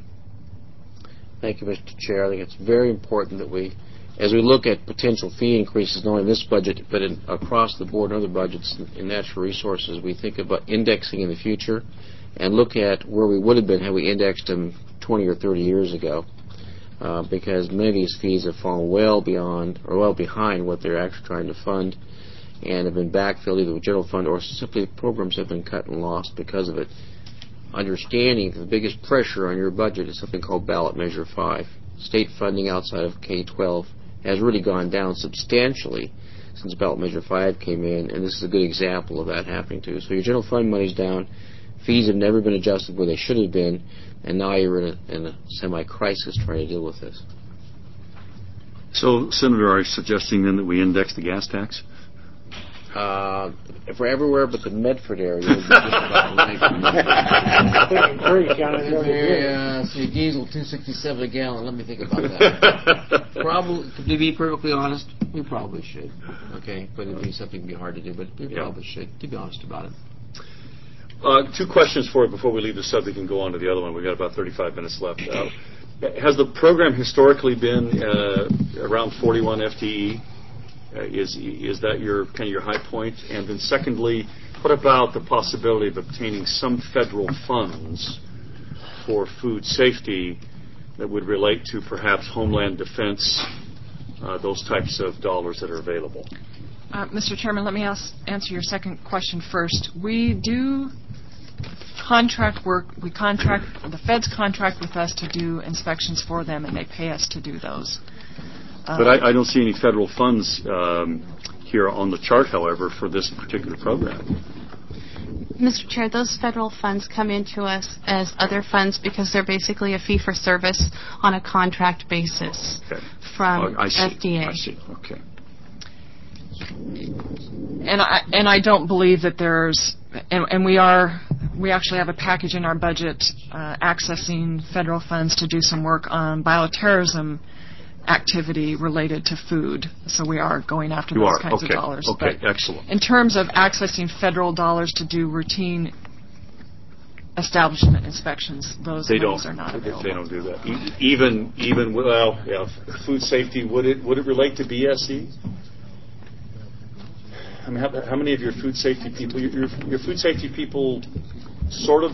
Thank you, Mister Chair. I think it's very important that we, as we look at potential fee increases, not only in this budget, but in, across the board in other budgets in, in natural resources, we think about indexing in the future and look at where we would have been had we indexed them twenty or thirty years ago, uh, because many of these fees have fallen well beyond or well behind what they're actually trying to fund and have been backfilled either with general fund or simply programs have been cut and lost because of it. Understanding the biggest pressure on your budget is something called Ballot Measure five. State funding outside of K twelve has really gone down substantially since Ballot Measure five came in, and this is a good example of that happening too. So your general fund money's down, fees have never been adjusted where they should have been, and now you're in a, in a semi-crisis trying to deal with this. So, Senator, are you suggesting then that we index the gas tax? Uh, for everywhere but the Medford area, it would be just about right. Yeah, see, diesel two sixty-seven a gallon. Let me think about that. Probably, to be perfectly honest, we probably should. Okay, but it'd be something that'd be hard to do, but we yeah. probably should. To be honest about it. Uh, two questions for you before we leave the subject and go on to the other one. We've got about thirty-five minutes left. Uh, has the program historically been uh, around forty-one F T E? Uh, is is that your kind of your high point? And then secondly, what about the possibility of obtaining some federal funds for food safety that would relate to perhaps Homeland Defense, uh, those types of dollars that are available? Uh, Mister Chairman, let me ask, answer your second question first. We do contract work. We contract, the feds contract with us to do inspections for them, and they pay us to do those. Um, but I, I don't see any federal funds um, here on the chart, however, for this particular program. Mister Chair, those federal funds come into us as other funds because they're basically a fee-for-service on a contract basis okay. from oh, I see. F D A. I see. Okay. And I and I don't believe that there's and, and we are we actually have a package in our budget uh, accessing federal funds to do some work on bioterrorism activity related to food. So we are going after you those are. kinds okay. of dollars. Okay, but excellent. In terms of accessing federal dollars to do routine establishment inspections, those they monies don't, are not available. They don't do that. E- even even well, yeah, food safety. Would it would it relate to B S E? I mean, how, how many of your food safety people, your, your food safety people, sort of,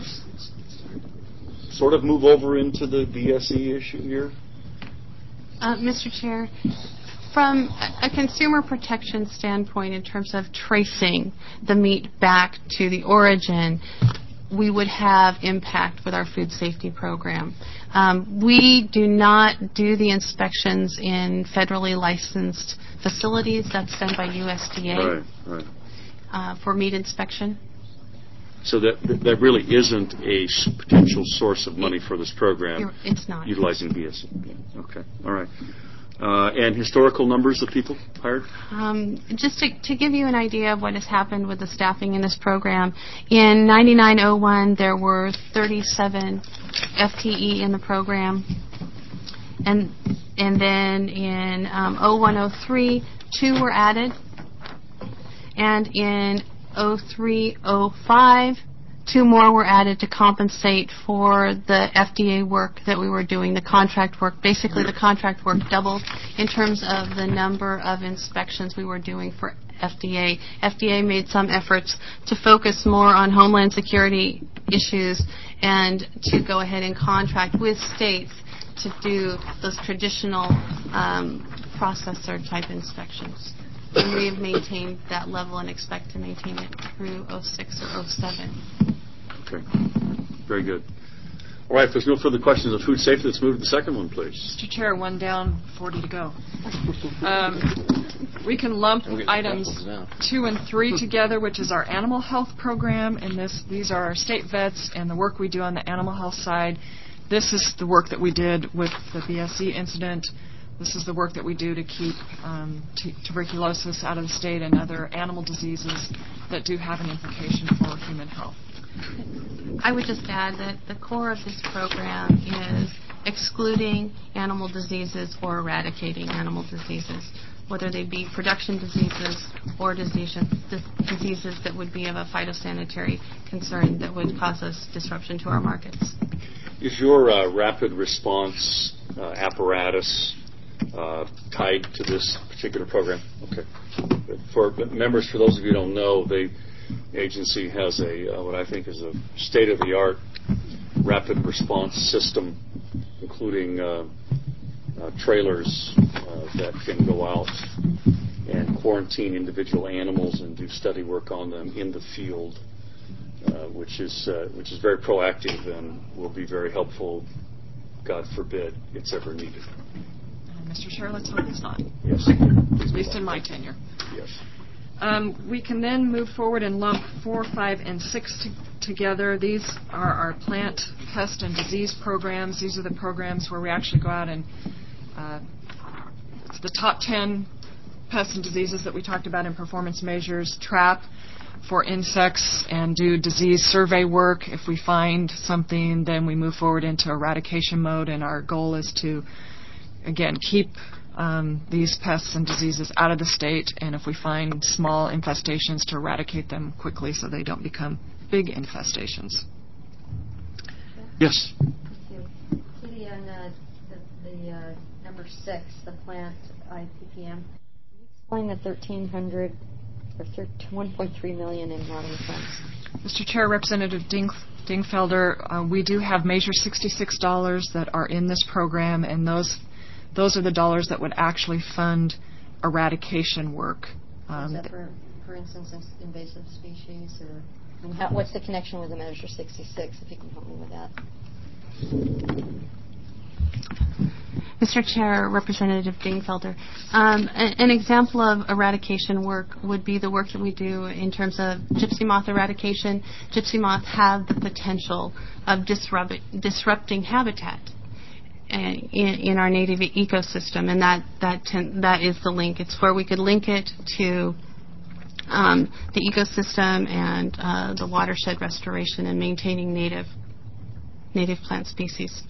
sort of move over into the B S E issue here? Uh, Mister Chair, from a consumer protection standpoint, in terms of tracing the meat back to the origin, we would have impact with our food safety program. Um, we do not do the inspections in federally licensed facilities. That's done by U S D A right, right. Uh, for meat inspection. So that that really isn't a potential source of money for this program. You're, it's not. Utilizing B S E. Yeah. Okay. All right. Uh, and historical numbers of people hired? Um, just to, to give you an idea of what has happened with the staffing in this program, in ninety-nine oh one there were thirty-seven F T E in the program, and and then in um, oh one oh three two were added, and in oh three oh five two more were added to compensate for the F D A work that we were doing, the contract work. Basically, the contract work doubled in terms of the number of inspections we were doing for F D A. F D A made some efforts to focus more on Homeland Security issues and to go ahead and contract with states to do those traditional um, processor-type inspections. And we have maintained that level and expect to maintain it through oh six or oh seven. Okay. Very good. All right, if there's no further questions on food safety, let's move to the second one, please. Mister Chair, one down, forty to go. Um, we can lump items two and three together, which is our animal health program, and this these are our state vets and the work we do on the animal health side. This is the work that we did with the B S E incident. This is the work that we do to keep um, t- tuberculosis out of the state and other animal diseases that do have an implication for human health. I would just add that the core of this program is excluding animal diseases or eradicating animal diseases, whether they be production diseases or diseases, diseases that would be of a phytosanitary concern that would cause us disruption to our markets. Is your uh, rapid response uh, apparatus Uh, tied to this particular program? Okay. For members, for those of you who don't know, the agency has a uh, what I think is a state-of-the-art rapid response system, including uh, uh, trailers uh, that can go out and quarantine individual animals and do study work on them in the field, uh, which is uh, which is very proactive and will be very helpful. God forbid it's ever needed. Mister Chair, let's hope it's not. Yes. At least in my tenure. Yes. Um, we can then move forward and lump four, five, and six t- together. These are our plant pest and disease programs. These are the programs where we actually go out and uh, it's the top ten pests and diseases that we talked about in performance measures, trap for insects and do disease survey work. If we find something, then we move forward into eradication mode, and our goal is to, again, keep um, these pests and diseases out of the state, and if we find small infestations, to eradicate them quickly so they don't become big infestations. Yes. Thank you. Katie, on uh, the, the uh, number six, the plant I P P M, can you explain the thirteen hundred or one point three million in lottery funds? Mister Chair, Representative Ding, Dingfelder, uh, we do have Measure sixty-six dollars that are in this program, and those those are the dollars that would actually fund eradication work. Um, Is that for, for instance, invasive species, or I mean, how, what's the connection with the Measure sixty-six? If you can help me with that. Mister Chair, Representative Dingfelder, um, a, an example of eradication work would be the work that we do in terms of gypsy moth eradication. Gypsy moth have the potential of disrupt, disrupting habitat in, in our native ecosystem, and that that ten, that is the link. It's where we could link it to um, the ecosystem and uh, the watershed restoration and maintaining native native plant species.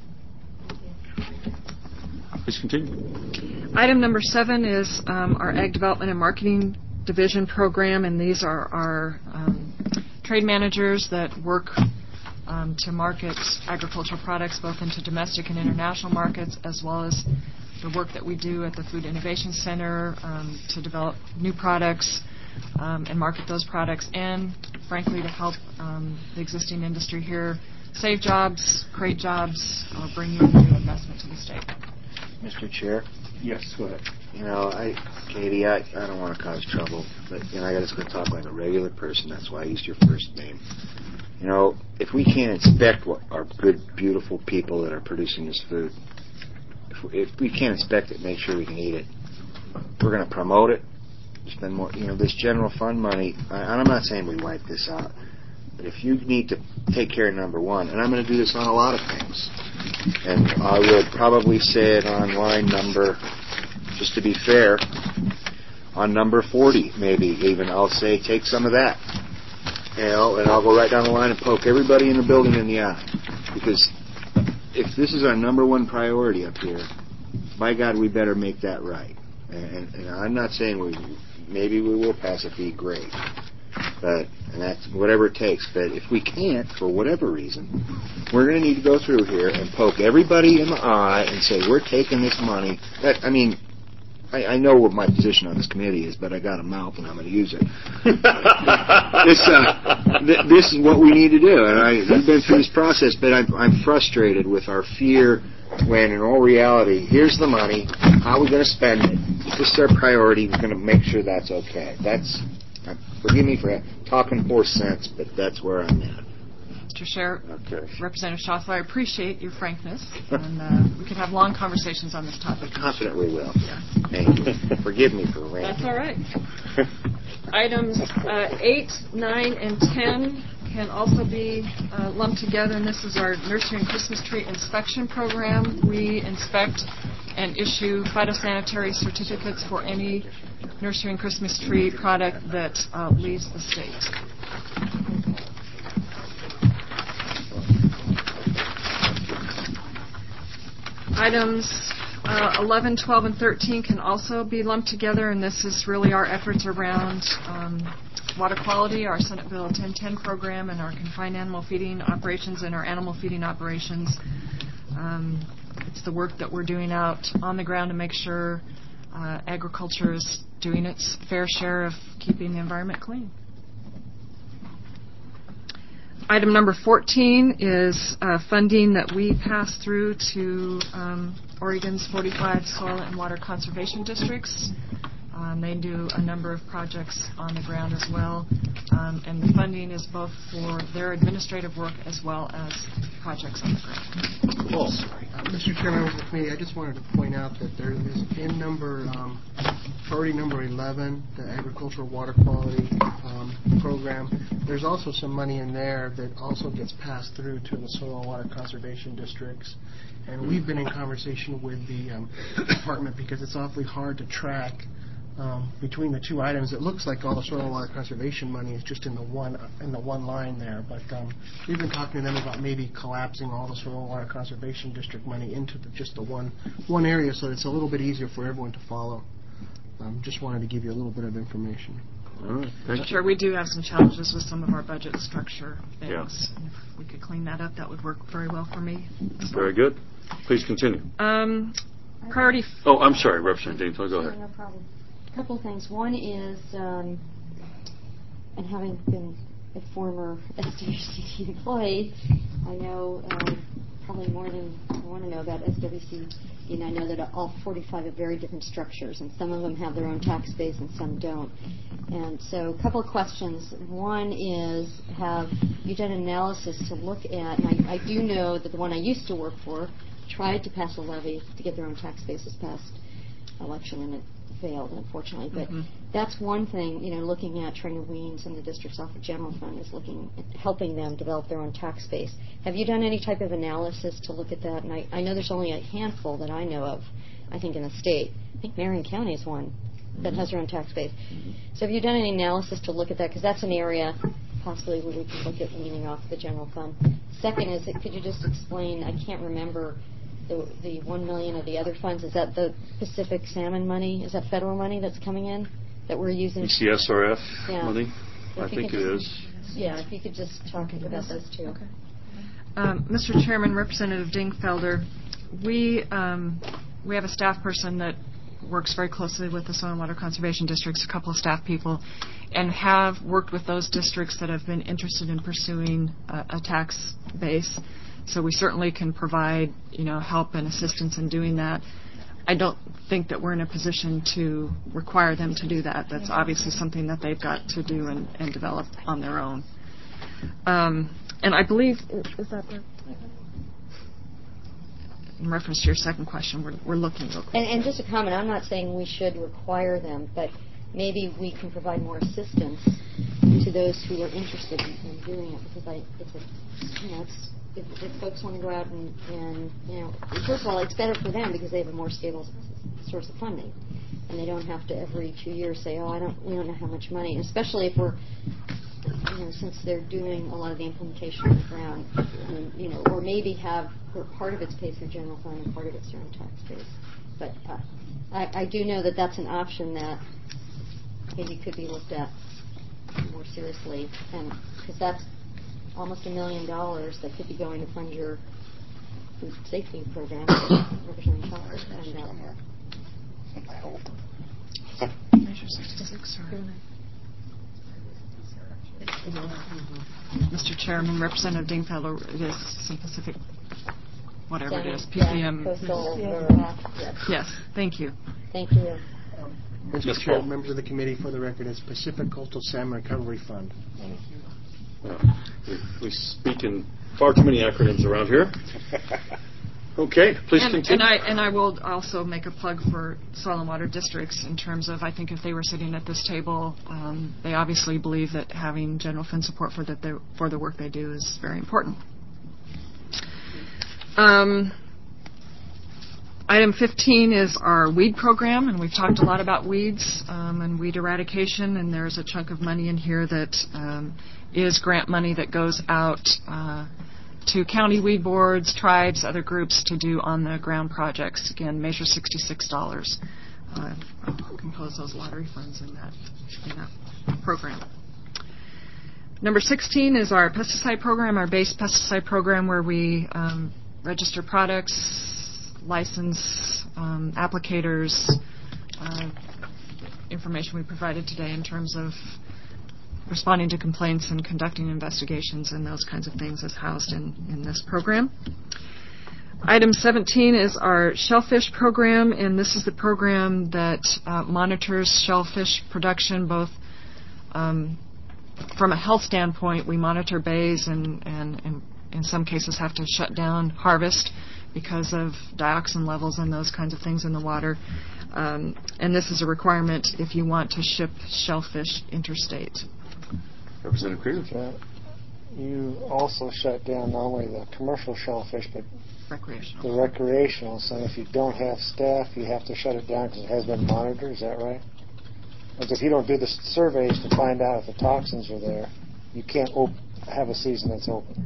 Please continue. Item number seven is um, our Ag Development and Marketing Division program, and these are our um, trade managers that work um, to market agricultural products both into domestic and international markets, as well as the work that we do at the Food Innovation Center um, to develop new products um, and market those products, and frankly to help um, the existing industry here save jobs, create jobs, or bring in new investment to the state. Mister Chair? Yes, go ahead. You know, I, Katie, I, I don't want to cause trouble, but, you know, I just got to talk like a regular person. That's why I used your first name. You know, if we can't inspect what our good, beautiful people that are producing this food, if, if we can't inspect it, make sure we can eat it, we're going to promote it, spend more, you know, this general fund money, I, and I'm not saying we wipe this out, but if you need to take care of number one, and I'm going to do this on a lot of things, and I would probably say it on line number, just to be fair, on number forty, maybe even, I'll say take some of that. You know, and I'll go right down the line and poke everybody in the building in the eye. Because if this is our number one priority up here, by God, we better make that right. And, and I'm not saying we, maybe we will pass a fee, great. But, and that's whatever it takes. But if we can't, for whatever reason, we're going to need to go through here and poke everybody in the eye and say, we're taking this money. That, I mean, I, I know what my position on this committee is, but I got a mouth and I'm going to use it. this, uh, th- this is what we need to do. And I, I've been through this process, but I'm, I'm frustrated with our fear when, in all reality, here's the money. How are we going to spend it? If this is our priority, we're going to make sure that's okay. That's... Uh, forgive me for talking horse sense, but that's where I'm at. Mister Chair, okay. Representative Schoffler, I appreciate your frankness, and uh, we could have long conversations on this topic. I confidently will. Yes. Thank you. Forgive me for ranting. That's all right. Items uh, eight, nine, and ten can also be uh, lumped together, and this is our nursery and Christmas tree inspection program. We inspect and issue phytosanitary certificates for any nursery and Christmas tree product that uh, leaves the state. Items uh, eleven, twelve, and thirteen can also be lumped together, and this is really our efforts around um, water quality, our Senate Bill ten ten program, and our confined animal feeding operations and our animal feeding operations. Um, it's the work that we're doing out on the ground to make sure uh, agriculture is doing its fair share of keeping the environment clean. Item number fourteen is uh, funding that we pass through to um, Oregon's forty-five soil and water conservation districts. Um, they do a number of projects on the ground as well, um, and the funding is both for their administrative work as well as projects on the ground. Cool. Uh, Mister Chair, members of the committee, I just wanted to point out that there is in number um, priority number eleven, the agricultural water quality um, program. There's also some money in there that also gets passed through to the soil and water conservation districts. And we've been in conversation with the um, department because it's awfully hard to track um, between the two items, it looks like all the soil and water conservation money is just in the one in the one line there. But um, we've been talking to them about maybe collapsing all the soil and water conservation district money into the, just the one one area, so that it's a little bit easier for everyone to follow. Um, just wanted to give you a little bit of information. All right, thank Sure, you. we do have some challenges with some of our budget structure things. Yeah. And if we could clean that up, that would work very well for me. Very good. Please continue. Um, priority. F- Oh, I'm sorry, Representative Dingfelder, go Sure, ahead. no problem. A couple of things. One is, um, and having been a former S W C T employee, I know um, probably more than I want to know about S W C T, and I know that all forty-five have very different structures, and some of them have their own tax base and some don't. And so a couple of questions. One is, have you done an analysis to look at, and I, I do know that the one I used to work for tried to pass a levy to get their own tax bases passed election, and it failed, unfortunately. But Mhm. that's one thing, you know, looking at trying to wean some of the districts off of general fund is looking at helping them develop their own tax base. Have you done any type of analysis to look at that? And I, I know there's only a handful that I know of, I think, in the state. I think Marion County is one that has their own tax base. So have you done any analysis to look at that? Because that's an area possibly where we can look at weaning off the general fund. Second is, that could you just explain, I can't remember, the, the one million of the other funds, is that the Pacific salmon money? Is that federal money that's coming in that we're using? It's the S R F Yeah. money? If I you think could it just- is. Yeah, if you could just talk about those two. Okay. Um, Mister Chairman, Representative Dingfelder, we um, we have a staff person that works very closely with the Soil and Water Conservation Districts, a couple of staff people, and have worked with those districts that have been interested in pursuing a, a tax base. So we certainly can provide, you know, help and assistance in doing that. I don't think that we're in a position to require them to do that. That's obviously something that they've got to do and, and develop on their own. Um, and I believe, is that the, in reference to your second question, we're, we're looking real quick. And, and just a comment, I'm not saying we should require them, but maybe we can provide more assistance to those who are interested in, in doing it, because I, it's a, you know, it's, if, if folks want to go out and, and, you know, first of all, it's better for them because they have a more stable source of funding, and they don't have to every two years say, oh, I don't, we don't know how much money, especially if we're, you know, since they're doing a lot of the implementation on the ground, and, you know, or maybe have where part of it's paid through general fund and part of it's their own tax base. But uh, I, I do know that that's an option that maybe could be looked at more seriously, and because that's almost a million dollars that could be going to fund your food safety program, Representative Chalker. And, uh, I hope. Measure sixty-six, sorry. Mister Chairman, Representative Dingfelder, it is some Pacific, whatever it is, P P M. Yeah, coastal, or, yes. Yes, thank you. Thank you. Mister Yes, Chair, Paul. members of the committee, for the record, it's Pacific Coastal Salmon Recovery Fund. Uh, we, we speak in far too many acronyms around here. Okay, please And, continue. and I and I will also make a plug for soil and water districts in terms of, I think if they were sitting at this table, um, they obviously believe that having general fund support for that their- for the work they do is very important. Um, item fifteen is our weed program, and we've talked a lot about weeds um, and weed eradication, and there's a chunk of money in here that um, is grant money that goes out uh, to county weed boards, tribes, other groups to do on-the-ground projects. Again, Measure sixty-six dollars. Uh, compose those lottery funds in that, in that program. Number sixteen is our pesticide program, our base pesticide program, where we um, register products, license um, applicators, uh, information we provided today in terms of responding to complaints and conducting investigations and those kinds of things is housed in, in this program. Item seventeen is our shellfish program, and this is the program that uh, monitors shellfish production, both um, from a health standpoint. We monitor bays and, and, and in some cases have to shut down harvest because of dioxin levels and those kinds of things in the water. Um, and this is a requirement if you want to ship shellfish interstate. Representative Krieger. Uh, you also shut down not only the commercial shellfish, but Recreational. the recreational. So if you don't have staff, you have to shut it down because it has been monitored. Is that right? Because if you don't do the surveys to find out if the toxins are there, you can't op- have a season that's open.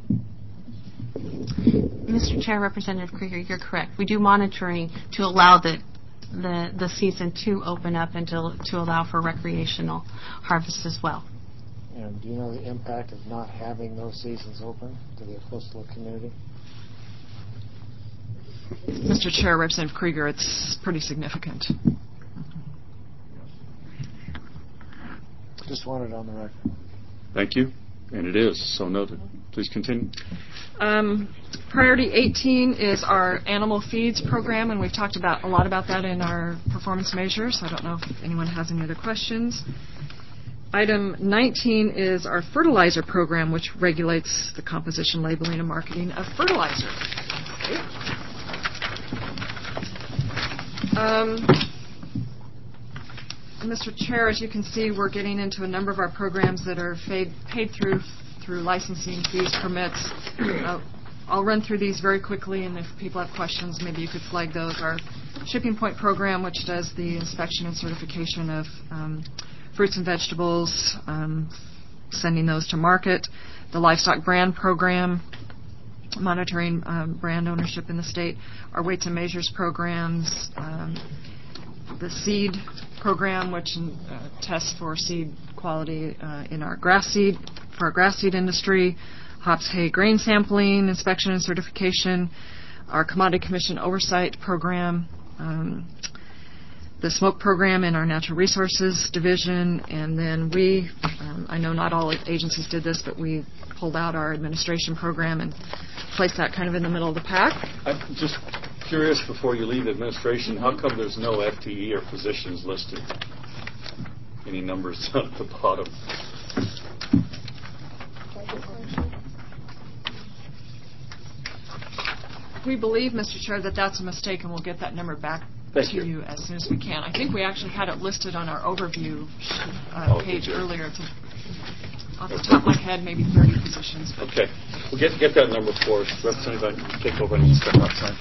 Mister Chair, Representative Krieger, you're correct. We do monitoring to allow the the, the season to open up and to, to allow for recreational harvest as well. And do you know the impact of not having those seasons open to the coastal community? Mister Chair, Representative Krieger, it's pretty significant. Just wanted it on the record. Thank you. And it is, so noted. Please continue. Um, priority eighteen is our animal feeds program, and we've talked about a lot about that in our performance measures. I don't know if anyone has any other questions. Item nineteen is our fertilizer program, which regulates the composition, labeling, and marketing of fertilizer. Um, Mister Chair, as you can see, we're getting into a number of our programs that are paid, paid through through licensing fees, permits. Uh, I'll run through these very quickly, and if people have questions, maybe you could flag those. Our Shipping Point program, which does the inspection and certification of um, fruits and vegetables, um, sending those to market. The Livestock Brand program, monitoring um, brand ownership in the state. Our Weights and Measures programs, um, the seed program, which uh, tests for seed quality uh, in our grass seed, for our grass seed industry, hops, hay, grain sampling, inspection and certification, our Commodity Commission oversight program, um, the smoke program in our Natural Resources Division, and then we, um, I know not all agencies did this, but we pulled out our administration program and placed that kind of in the middle of the pack. I'm just curious, before you leave administration, how come there's no F T E or positions listed? Any numbers down at the bottom? We believe, Mister Chair, that that's a mistake, and we'll get that number back Thank to you. you as soon as we can. I think we actually had it listed on our overview uh, Oh, page did you? earlier. It's a, off the top of my head, maybe thirty positions. But Okay. Well, get get that number for us. Representative, take over and step outside.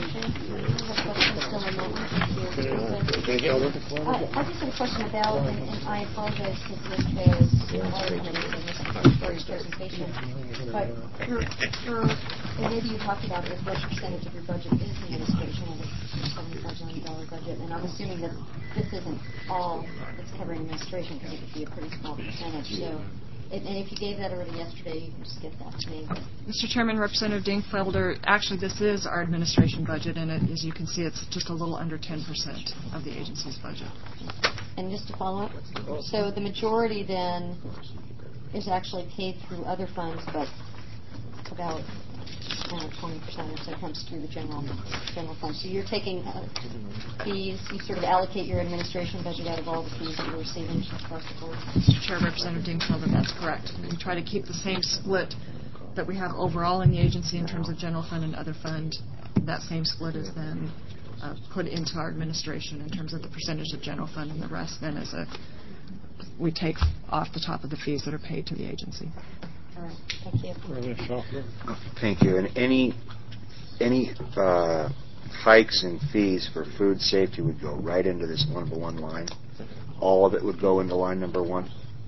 Uh, I just have a question about, and, and I apologize because this was already coming in this for your presentation, but your, your, and maybe you talked about it, what percentage of your budget is administration of a seventy-five million dollars budget, and I'm assuming that this isn't all that's covering administration because it would be a pretty small percentage. So, and, and if you gave that already yesterday, you can just get that to me. Mister Chairman, Representative Dingfelder, actually this is our administration budget, and it, as you can see, it's just a little under ten percent of the agency's budget. And just to follow up, so the majority then is actually paid through other funds, but about uh, twenty percent or so comes through the general general fund. So you're taking uh, fees, you sort of allocate your administration budget out of all the fees that you're receiving across the board. Mister Chair, Representative Dingfelder, that's correct. We try to keep the same split that we have overall in the agency in terms of general fund and other fund. That same split is then uh, put into our administration in terms of the percentage of general fund, and the rest then is a we take off the top of the fees that are paid to the agency. All right, thank you. Thank you. And any any uh, hikes in fees for food safety would go right into this number one line? All of it would go into line number one?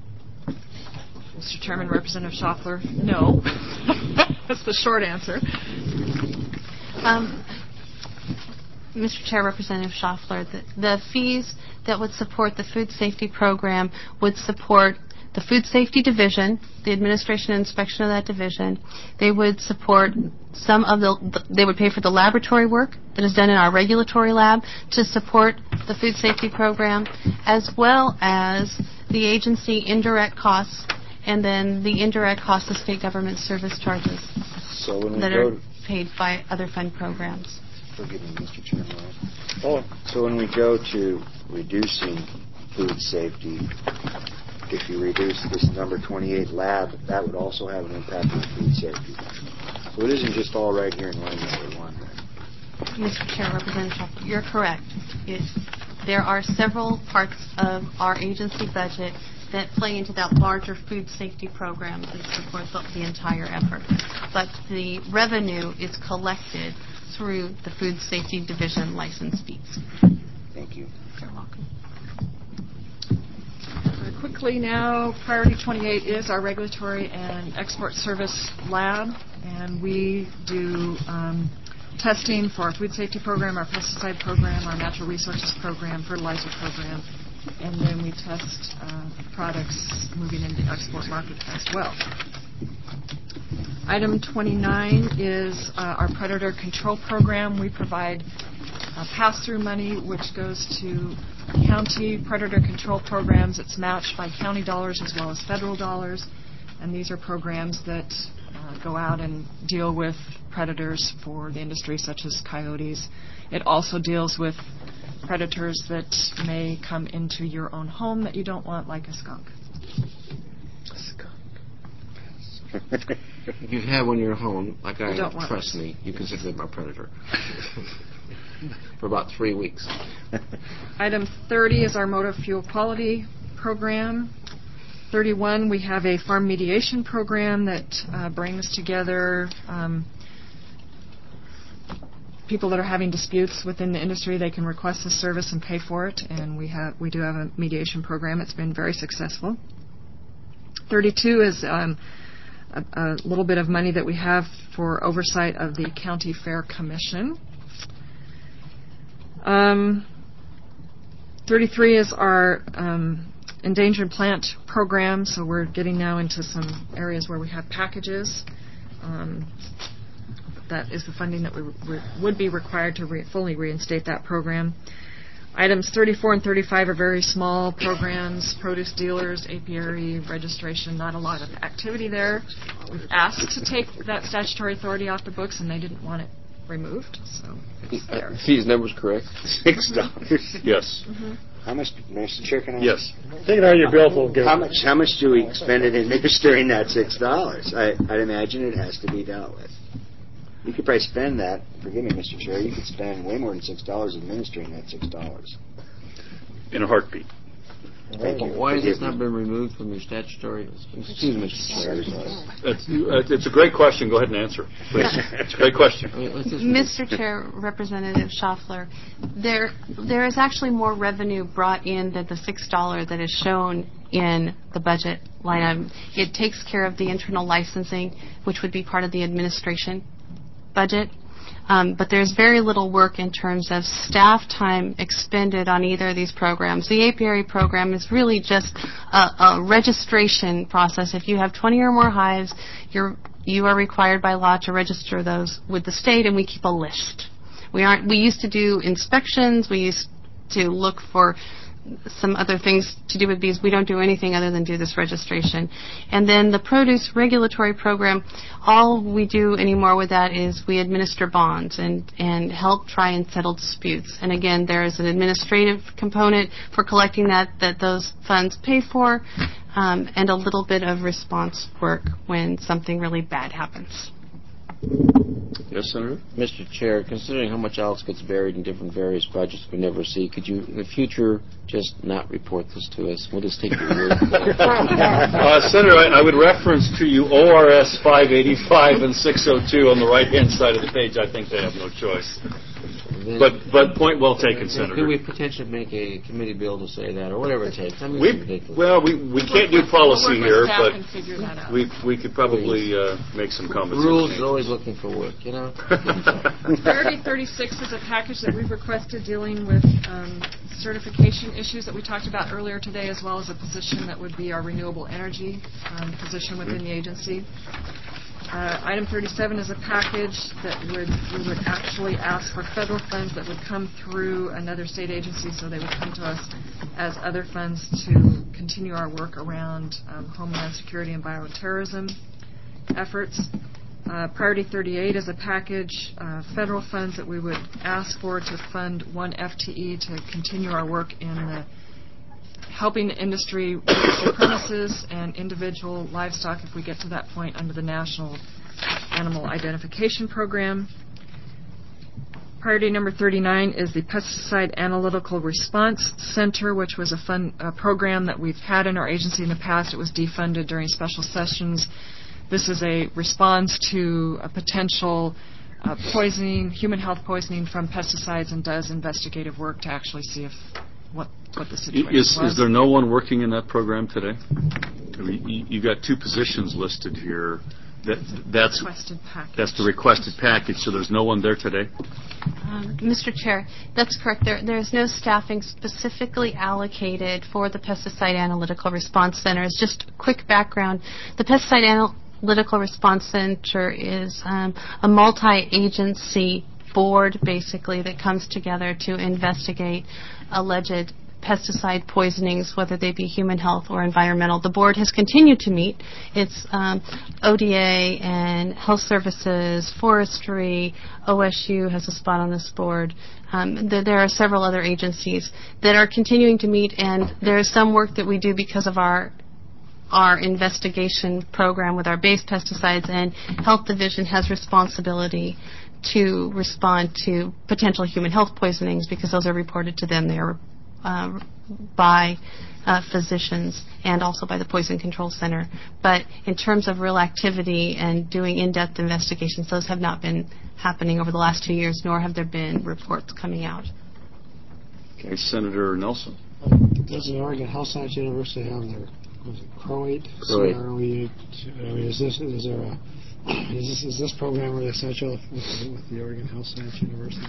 Mister Chairman, Representative Schaffler, no. That's the short answer. Um, Mister Chair, Representative Schaffler, the, the fees that would support the food safety program would support the Food Safety Division, the administration and inspection of that division. They would support some of the, they would pay for the laboratory work that is done in our regulatory lab to support the food safety program, as well as the agency indirect costs and then the indirect costs of state government service charges So when we that go are paid by other fund programs. Forgive me, Mister Chairman. Oh. So when we go to reducing food safety, if you reduce this number twenty-eight lab, that would also have an impact on food safety. So it isn't just all right here in line number one. Mister Chair, Representative Schaffler, you're correct. It, there are several parts of our agency budget that play into that larger food safety program and support the, the entire effort. But the revenue is collected through the Food Safety Division license fees. Thank you. You're welcome. quickly now, Priority twenty-eight is our regulatory and export service lab, and we do um, testing for our food safety program, our pesticide program, our natural resources program, fertilizer program, and then we test uh, products moving into the export market as well. Item twenty-nine is uh, our predator control program. We provide uh, pass-through money, which goes to county predator control programs. It's matched by county dollars as well as federal dollars, and these are programs that uh, go out and deal with predators for the industry, such as coyotes. It also deals with predators that may come into your own home that you don't want, like a skunk. If you have one in your home, like I don't have, want trust those. me, you consider them a predator. For about three weeks. Item thirty is our motor fuel quality program. thirty-one, we have a farm mediation program that uh, brings together um, people that are having disputes within the industry. They can request the service and pay for it, and we have we do have a mediation program. It's been very successful. thirty-two is um, a, a little bit of money that we have for oversight of the County Fair Commission. Um, thirty-three is our um, endangered plant program, so we're getting now into some areas where we have packages. Um, that is the funding that we re- would be required to re- fully reinstate that program. Items thirty-four and thirty-five are very small programs, produce dealers, apiary registration, not a lot of activity there. We've asked to take that statutory authority off the books, and they didn't want it removed, so it's there. These numbers correct? Six dollars. Yes. Mm-hmm. How much, Mister Chair, can I? Yes. Take it out of your bill, we'll give How it. much? How much do we spend in administering that six dollars? I, I'd imagine it has to be dealt with. You could probably spend that. Forgive me, Mister Chair. You could spend way more than six dollars administering that six dollars. In a heartbeat. Thank you. Why has Forgive this not me. been removed from your statutory? Excuse me, Mister Chair. It's, uh, it's a great question. Go ahead and answer, please. It's a great question. I mean, what's this- Mister Chair, Representative Schaffler, there there is actually more revenue brought in than the six dollars that is shown in the budget line item. It takes care of the internal licensing, which would be part of the administration budget. Um, but there's very little work in terms of staff time expended on either of these programs. The apiary program is really just a, a registration process. If you have twenty or more hives, you're, you are required by law to register those with the state, and we keep a list. We aren't. We used to do inspections. We used to look for some other things to do with bees. We don't do anything other than do this registration. And then the produce regulatory program, all we do anymore with that is we administer bonds and, and help try and settle disputes. And again, there is an administrative component for collecting that that those funds pay for, um, and a little bit of response work when something really bad happens. Yes, Senator? Mister Chair, considering how much else gets buried in different various budgets we never see, could you, in the future, just not report this to us? We'll just take your word for it. Uh, Senator, I, I would reference to you O R S five eighty-five and six oh two on the right-hand side of the page. I think they have no choice. Then- But but point well taken, Could Senator. we potentially make a committee bill to say that, or whatever it takes? I mean, We, it's ridiculous. well, we, we can't do policy We'll here, work with staff but and figure that out. we we could probably uh, make some comments. Rules is always looking for work, you know? Priority thirty-six is a package that we've requested dealing with um, certification issues that we talked about earlier today, as well as a position that would be our renewable energy um, position within the agency. Uh, item thirty-seven is a package that would we would actually ask for federal funds that would come through another state agency, so they would come to us as other funds to continue our work around um, homeland security and bioterrorism efforts. Uh, Priority thirty-eight is a package, uh, federal funds that we would ask for to fund one F T E to continue our work in the helping the industry register premises and individual livestock if we get to that point under the National Animal Identification Program. Priority number thirty-nine is the Pesticide Analytical Response Center, which was a fun a program that we've had in our agency in the past. It was defunded during special sessions. This is a response to a potential uh, poisoning, human health poisoning from pesticides, and does investigative work to actually see if what, what the situation Is, was. is there no one working in that program today? I mean, you, you got two positions listed here. That, that's, requested package. that's the requested package, so there's no one there today? Um, Mister Chair, that's correct. There, there's no staffing specifically allocated for the Pesticide Analytical Response Center. As just quick background, the Pesticide Analytical Response Center is um, a multi-agency board, basically, that comes together to investigate alleged pesticide poisonings, whether they be human health or environmental. The board has continued to meet. It's um, O D A and Health Services, Forestry, O S U has a spot on this board. Um, th- there are several other agencies that are continuing to meet, and there is some work that we do because of our our investigation program with our base pesticides, and Health Division has responsibility to respond to potential human health poisonings because those are reported to them. They are Uh, by uh, physicians and also by the Poison Control Center. But in terms of real activity and doing in-depth investigations, those have not been happening over the last two years, nor have there been reports coming out. Okay, Senator Nelson. Does the Oregon Health Science University have their was it CROATE? CROATE. C R O E. I mean, is this is there a is this is this program really essential with, with the Oregon Health Science University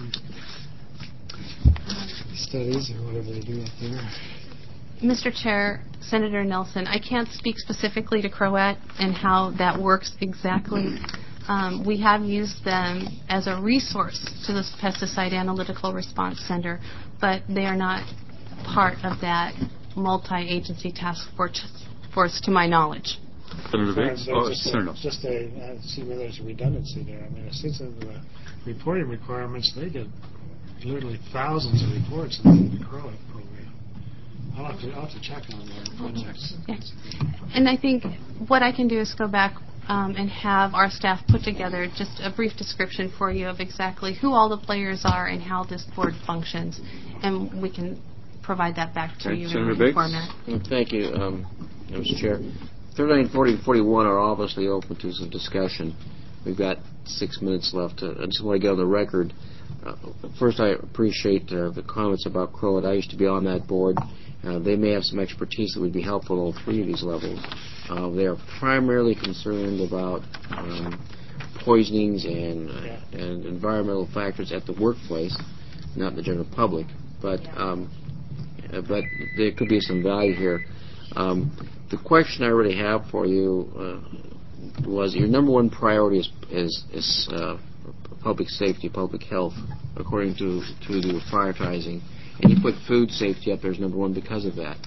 studies or whatever they do up there? Mister Chair, Senator Nelson, I can't speak specifically to CROATE and how that works exactly. Um, we have used them as a resource to this Pesticide Analytical Response Center, but they are not part of that multi-agency task force, force to my knowledge. Senator Bates? So Oh, just Senator a, just a, I see where there's a redundancy there. I mean, since of the reporting requirements, they get literally thousands of reports in the CROATE program. I'll have to, I'll have to check on that. Yeah. And I think what I can do is go back um, and have our staff put together just a brief description for you of exactly who all the players are and how this board functions, and we can provide that back to Okay. you Senator in Bates? format. Thank you, um, Mister Chair. thirty-nine, forty, and forty-one are obviously open to some discussion. We've got six minutes left. Uh, I just want to get on the record. Uh, first, I appreciate uh, the comments about CROATE. I used to be on that board. Uh, they may have some expertise that would be helpful at all three of these levels. Uh, they are primarily concerned about um, poisonings and, uh, and environmental factors at the workplace, not the general public. But um, uh, but there could be some value here. Um, the question I really have for you uh, was your number one priority is is, is uh, public safety, public health, according to, to the prioritizing. And you put food safety up there as number one because of that.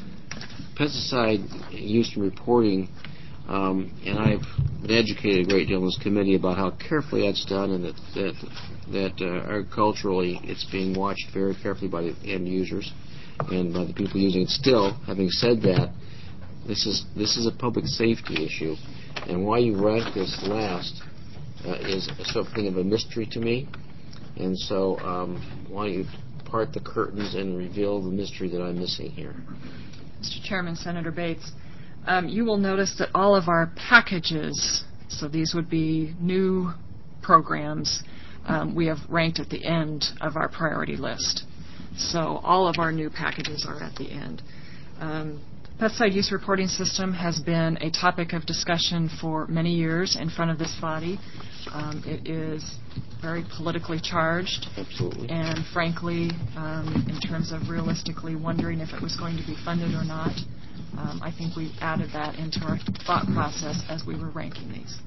Pesticide use and reporting, um, and I've been educated a great deal in this committee about how carefully that's done, and that that, that uh, agriculturally it's being watched very carefully by the end users and by the people using it. Still, having said that, this is this is a public safety issue, and why you rank this last uh, is something of a mystery to me. And so, um, why don't you part the curtains and reveal the mystery that I'm missing here? Mister Chairman, Senator Bates, um, you will notice that all of our packages, so these would be new programs, um, we have ranked at the end of our priority list. So all of our new packages are at the end. Um, Pesticide use reporting system has been a topic of discussion for many years in front of this body. Um, it is very politically charged. Absolutely. And frankly, um, in terms of realistically wondering if it was going to be funded or not, um, I think we added that into our thought process as we were ranking these.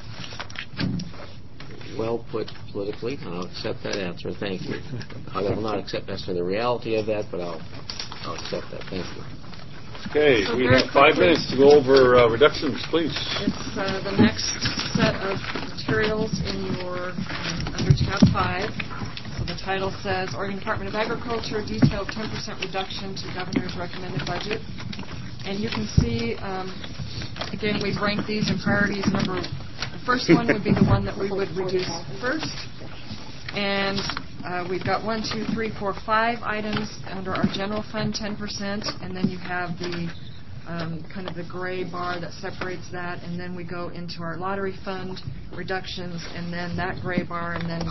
Well put politically, and I'll accept that answer. Thank you. I will not accept necessarily the reality of that, but I'll, I'll accept that. Thank you. Okay, So we very have five quickly, minutes to go over uh, reductions, please. It's uh, the next set of materials in your um, under tab five. So the title says Oregon Department of Agriculture detailed ten percent reduction to governor's recommended budget. And you can see, um, again, we've ranked these in priorities. Number, the first one would be the one that we would reduce first. And uh, we've got one, two, three, four, five items under our general fund, ten percent, and then you have the um, kind of the gray bar that separates that, and then we go into our lottery fund reductions, and then that gray bar, and then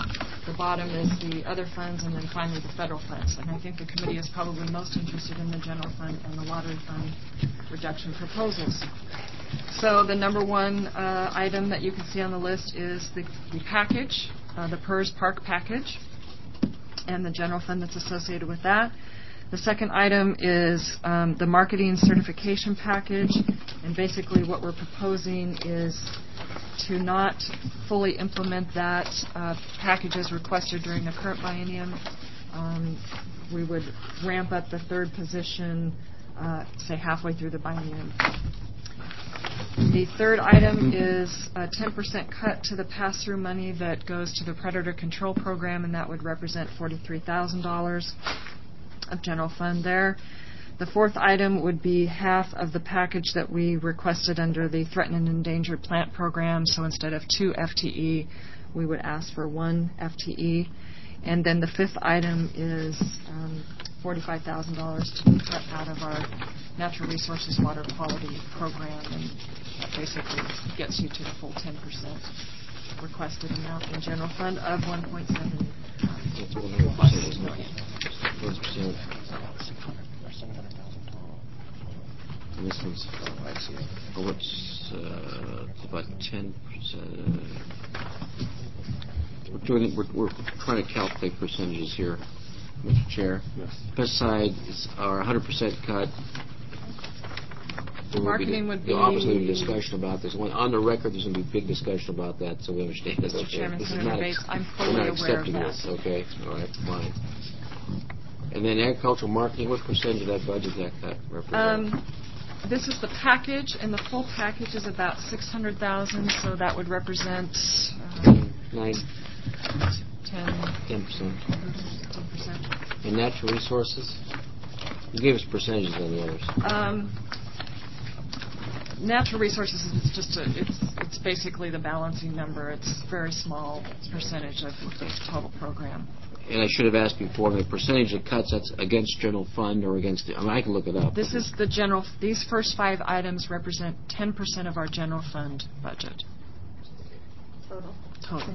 the bottom is the other funds, and then finally the federal funds. And I think the committee is probably most interested in the general fund and the lottery fund reduction proposals. So the number one uh, item that you can see on the list is the, the package, uh, the PERS Park package, and the general fund that's associated with that. The second item is um, the marketing certification package, and basically what we're proposing is to not fully implement that uh, package as requested during the current biennium. Um, we would ramp up the third position, uh, say, halfway through the biennium. The third item is a ten percent cut to the pass-through money that goes to the Predator Control Program, and that would represent forty-three thousand dollars of general fund there. The fourth item would be half of the package that we requested under the Threatened and Endangered Plant Program, so instead of two F T E, we would ask for one F T E. And then the fifth item is um, forty-five thousand dollars to be cut out of our Natural Resources Water Quality Program, and that basically gets you to the full ten percent requested amount in general fund of one point seven million. And this one's, oh, what's, uh, it's about ten percent. We're doing, we're, we're trying to calculate percentages here, Mister Chair. Yes. Pesticides are one hundred percent cut. There Marketing will be, would be... There'll obviously be discussion about this. On the record, there's going to be big discussion about that, so we understand. Mister Okay. Chairman, This is Senator not, Bates, I'm fully we're not aware accepting of that. this, okay? All right, fine. And then agricultural marketing, what percentage of that budget does that cut represent? Um, this is the package, and the full package is about six hundred thousand dollars, so that would represent um, Nine. ten Ten percent. ten percent. And natural resources? You gave us percentages on the others. Um, natural resources is just a, it's it's basically the balancing number. It's a very small percentage of the total program. And I should have asked before, the percentage of cuts, that's against general fund or against, the, I mean, I can look it up. This is the general, these first five items represent ten percent of our general fund budget. Total. Total.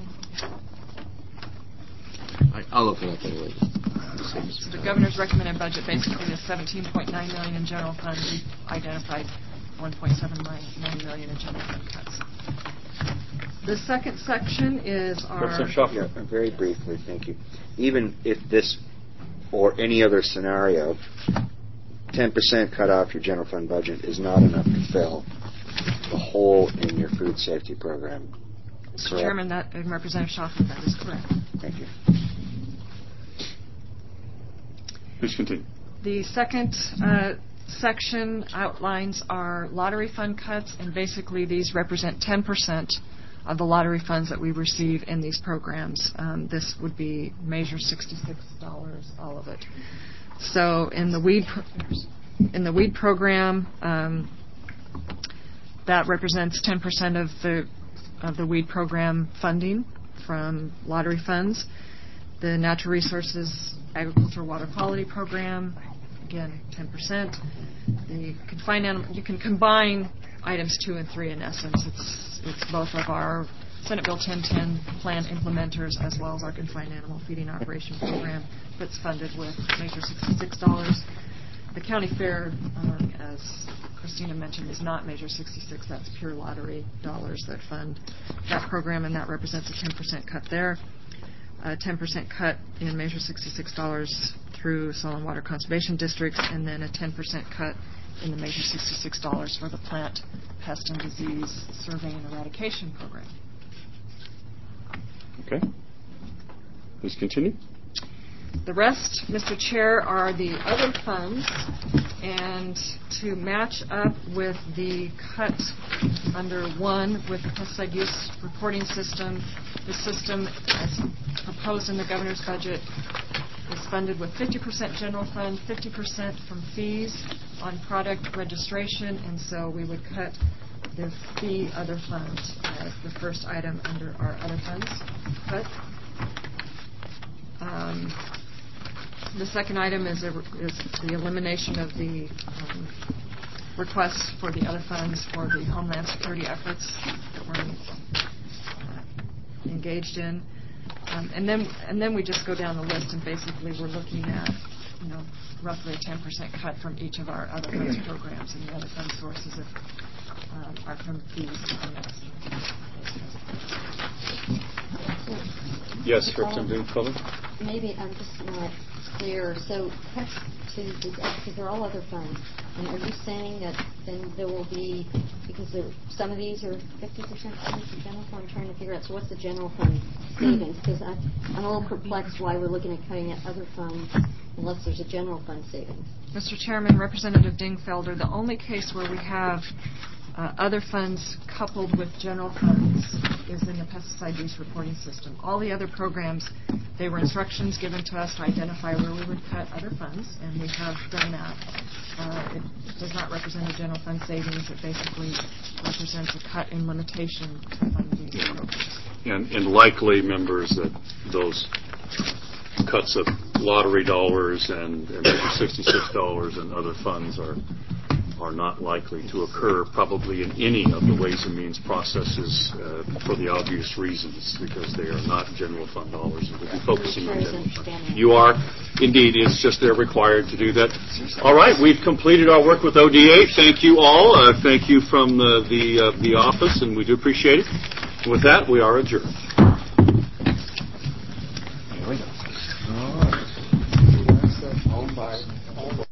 I, I'll look it up anyway. So the governor's recommended budget basically is seventeen point nine million dollars in general fund. We identified one point seven nine million dollars in general fund cuts. The second section is our... Yeah, very briefly, thank you. Even if this or any other scenario, ten percent cut off your general fund budget is not enough to fill the hole in your food safety program. Mister Correct? Chairman, that, and Representative Schaffner, that is correct. Thank you. Please continue. The second uh, section outlines our lottery fund cuts, and basically these represent ten percent of the lottery funds that we receive in these programs. Um, this would be Measure sixty-six dollars, all of it. So in the weed pro- in the weed program, um, that represents ten percent of the of the weed program funding from lottery funds. The Natural Resources Agricultural Water Quality Program, again, ten percent. The confined animal, you can combine items two and three in essence. It's it's both of our Senate Bill ten ten plan implementers as well as our confined animal feeding operation program that's funded with Measure sixty-six dollars. The county fair, um, as Christina mentioned, is not Measure sixty-six. That's pure lottery dollars that fund that program, and that represents a ten percent cut there. A ten percent cut in Measure sixty-six dollars through soil and water conservation districts, and then a ten percent cut in the Measure sixty-six dollars for the plant pest and disease survey and eradication program. Okay. Please continue. The rest, Mister Chair, are the other funds, and to match up with the cut under one with the pesticide use reporting system, the system as proposed in the governor's budget is funded with fifty percent general fund, fifty percent from fees on product registration, and so we would cut the fee other funds as the first item under our other funds cut. Um, the second item is, a, is the elimination of the um, requests for the other funds for the Homeland Security efforts that we're uh, engaged in. Um, and then and then we just go down the list, and basically we're looking at, you know, roughly a ten percent cut from each of our other funds programs, and the other fund sources of, um, are from fees and that's. Yes, Representative Fuller? Maybe I'm just not clear. So cuts to the, because they're all other funds. And are you saying that then there will be, because there, some of these are fifty percent funds the general fund? I'm trying to figure out, so what's the general fund savings? Because I'm a little perplexed why we're looking at cutting at other funds unless there's a general fund savings. Mister Chairman, Representative Dingfelder, the only case where we have uh, other funds coupled with general funds is in the pesticide use reporting system. All the other programs, they were instructions given to us to identify where we would cut other funds, and we have done that. Uh, it does not represent a general fund savings. It basically represents a cut in limitation to fund these programs. And, and likely, members, that those cuts of lottery dollars and, and sixty-six dollars and other funds are are not likely to occur probably in any of the Ways and Means processes uh, for the obvious reasons, because they are not general fund dollars. And we'll be focusing on general fund. You are, indeed. It's just they're required to do that. All right, we've completed our work with O D A. Thank you all. Uh, thank you from the the, uh, the office, and we do appreciate it. And with that, we are adjourned. Here we go. All right. Owned by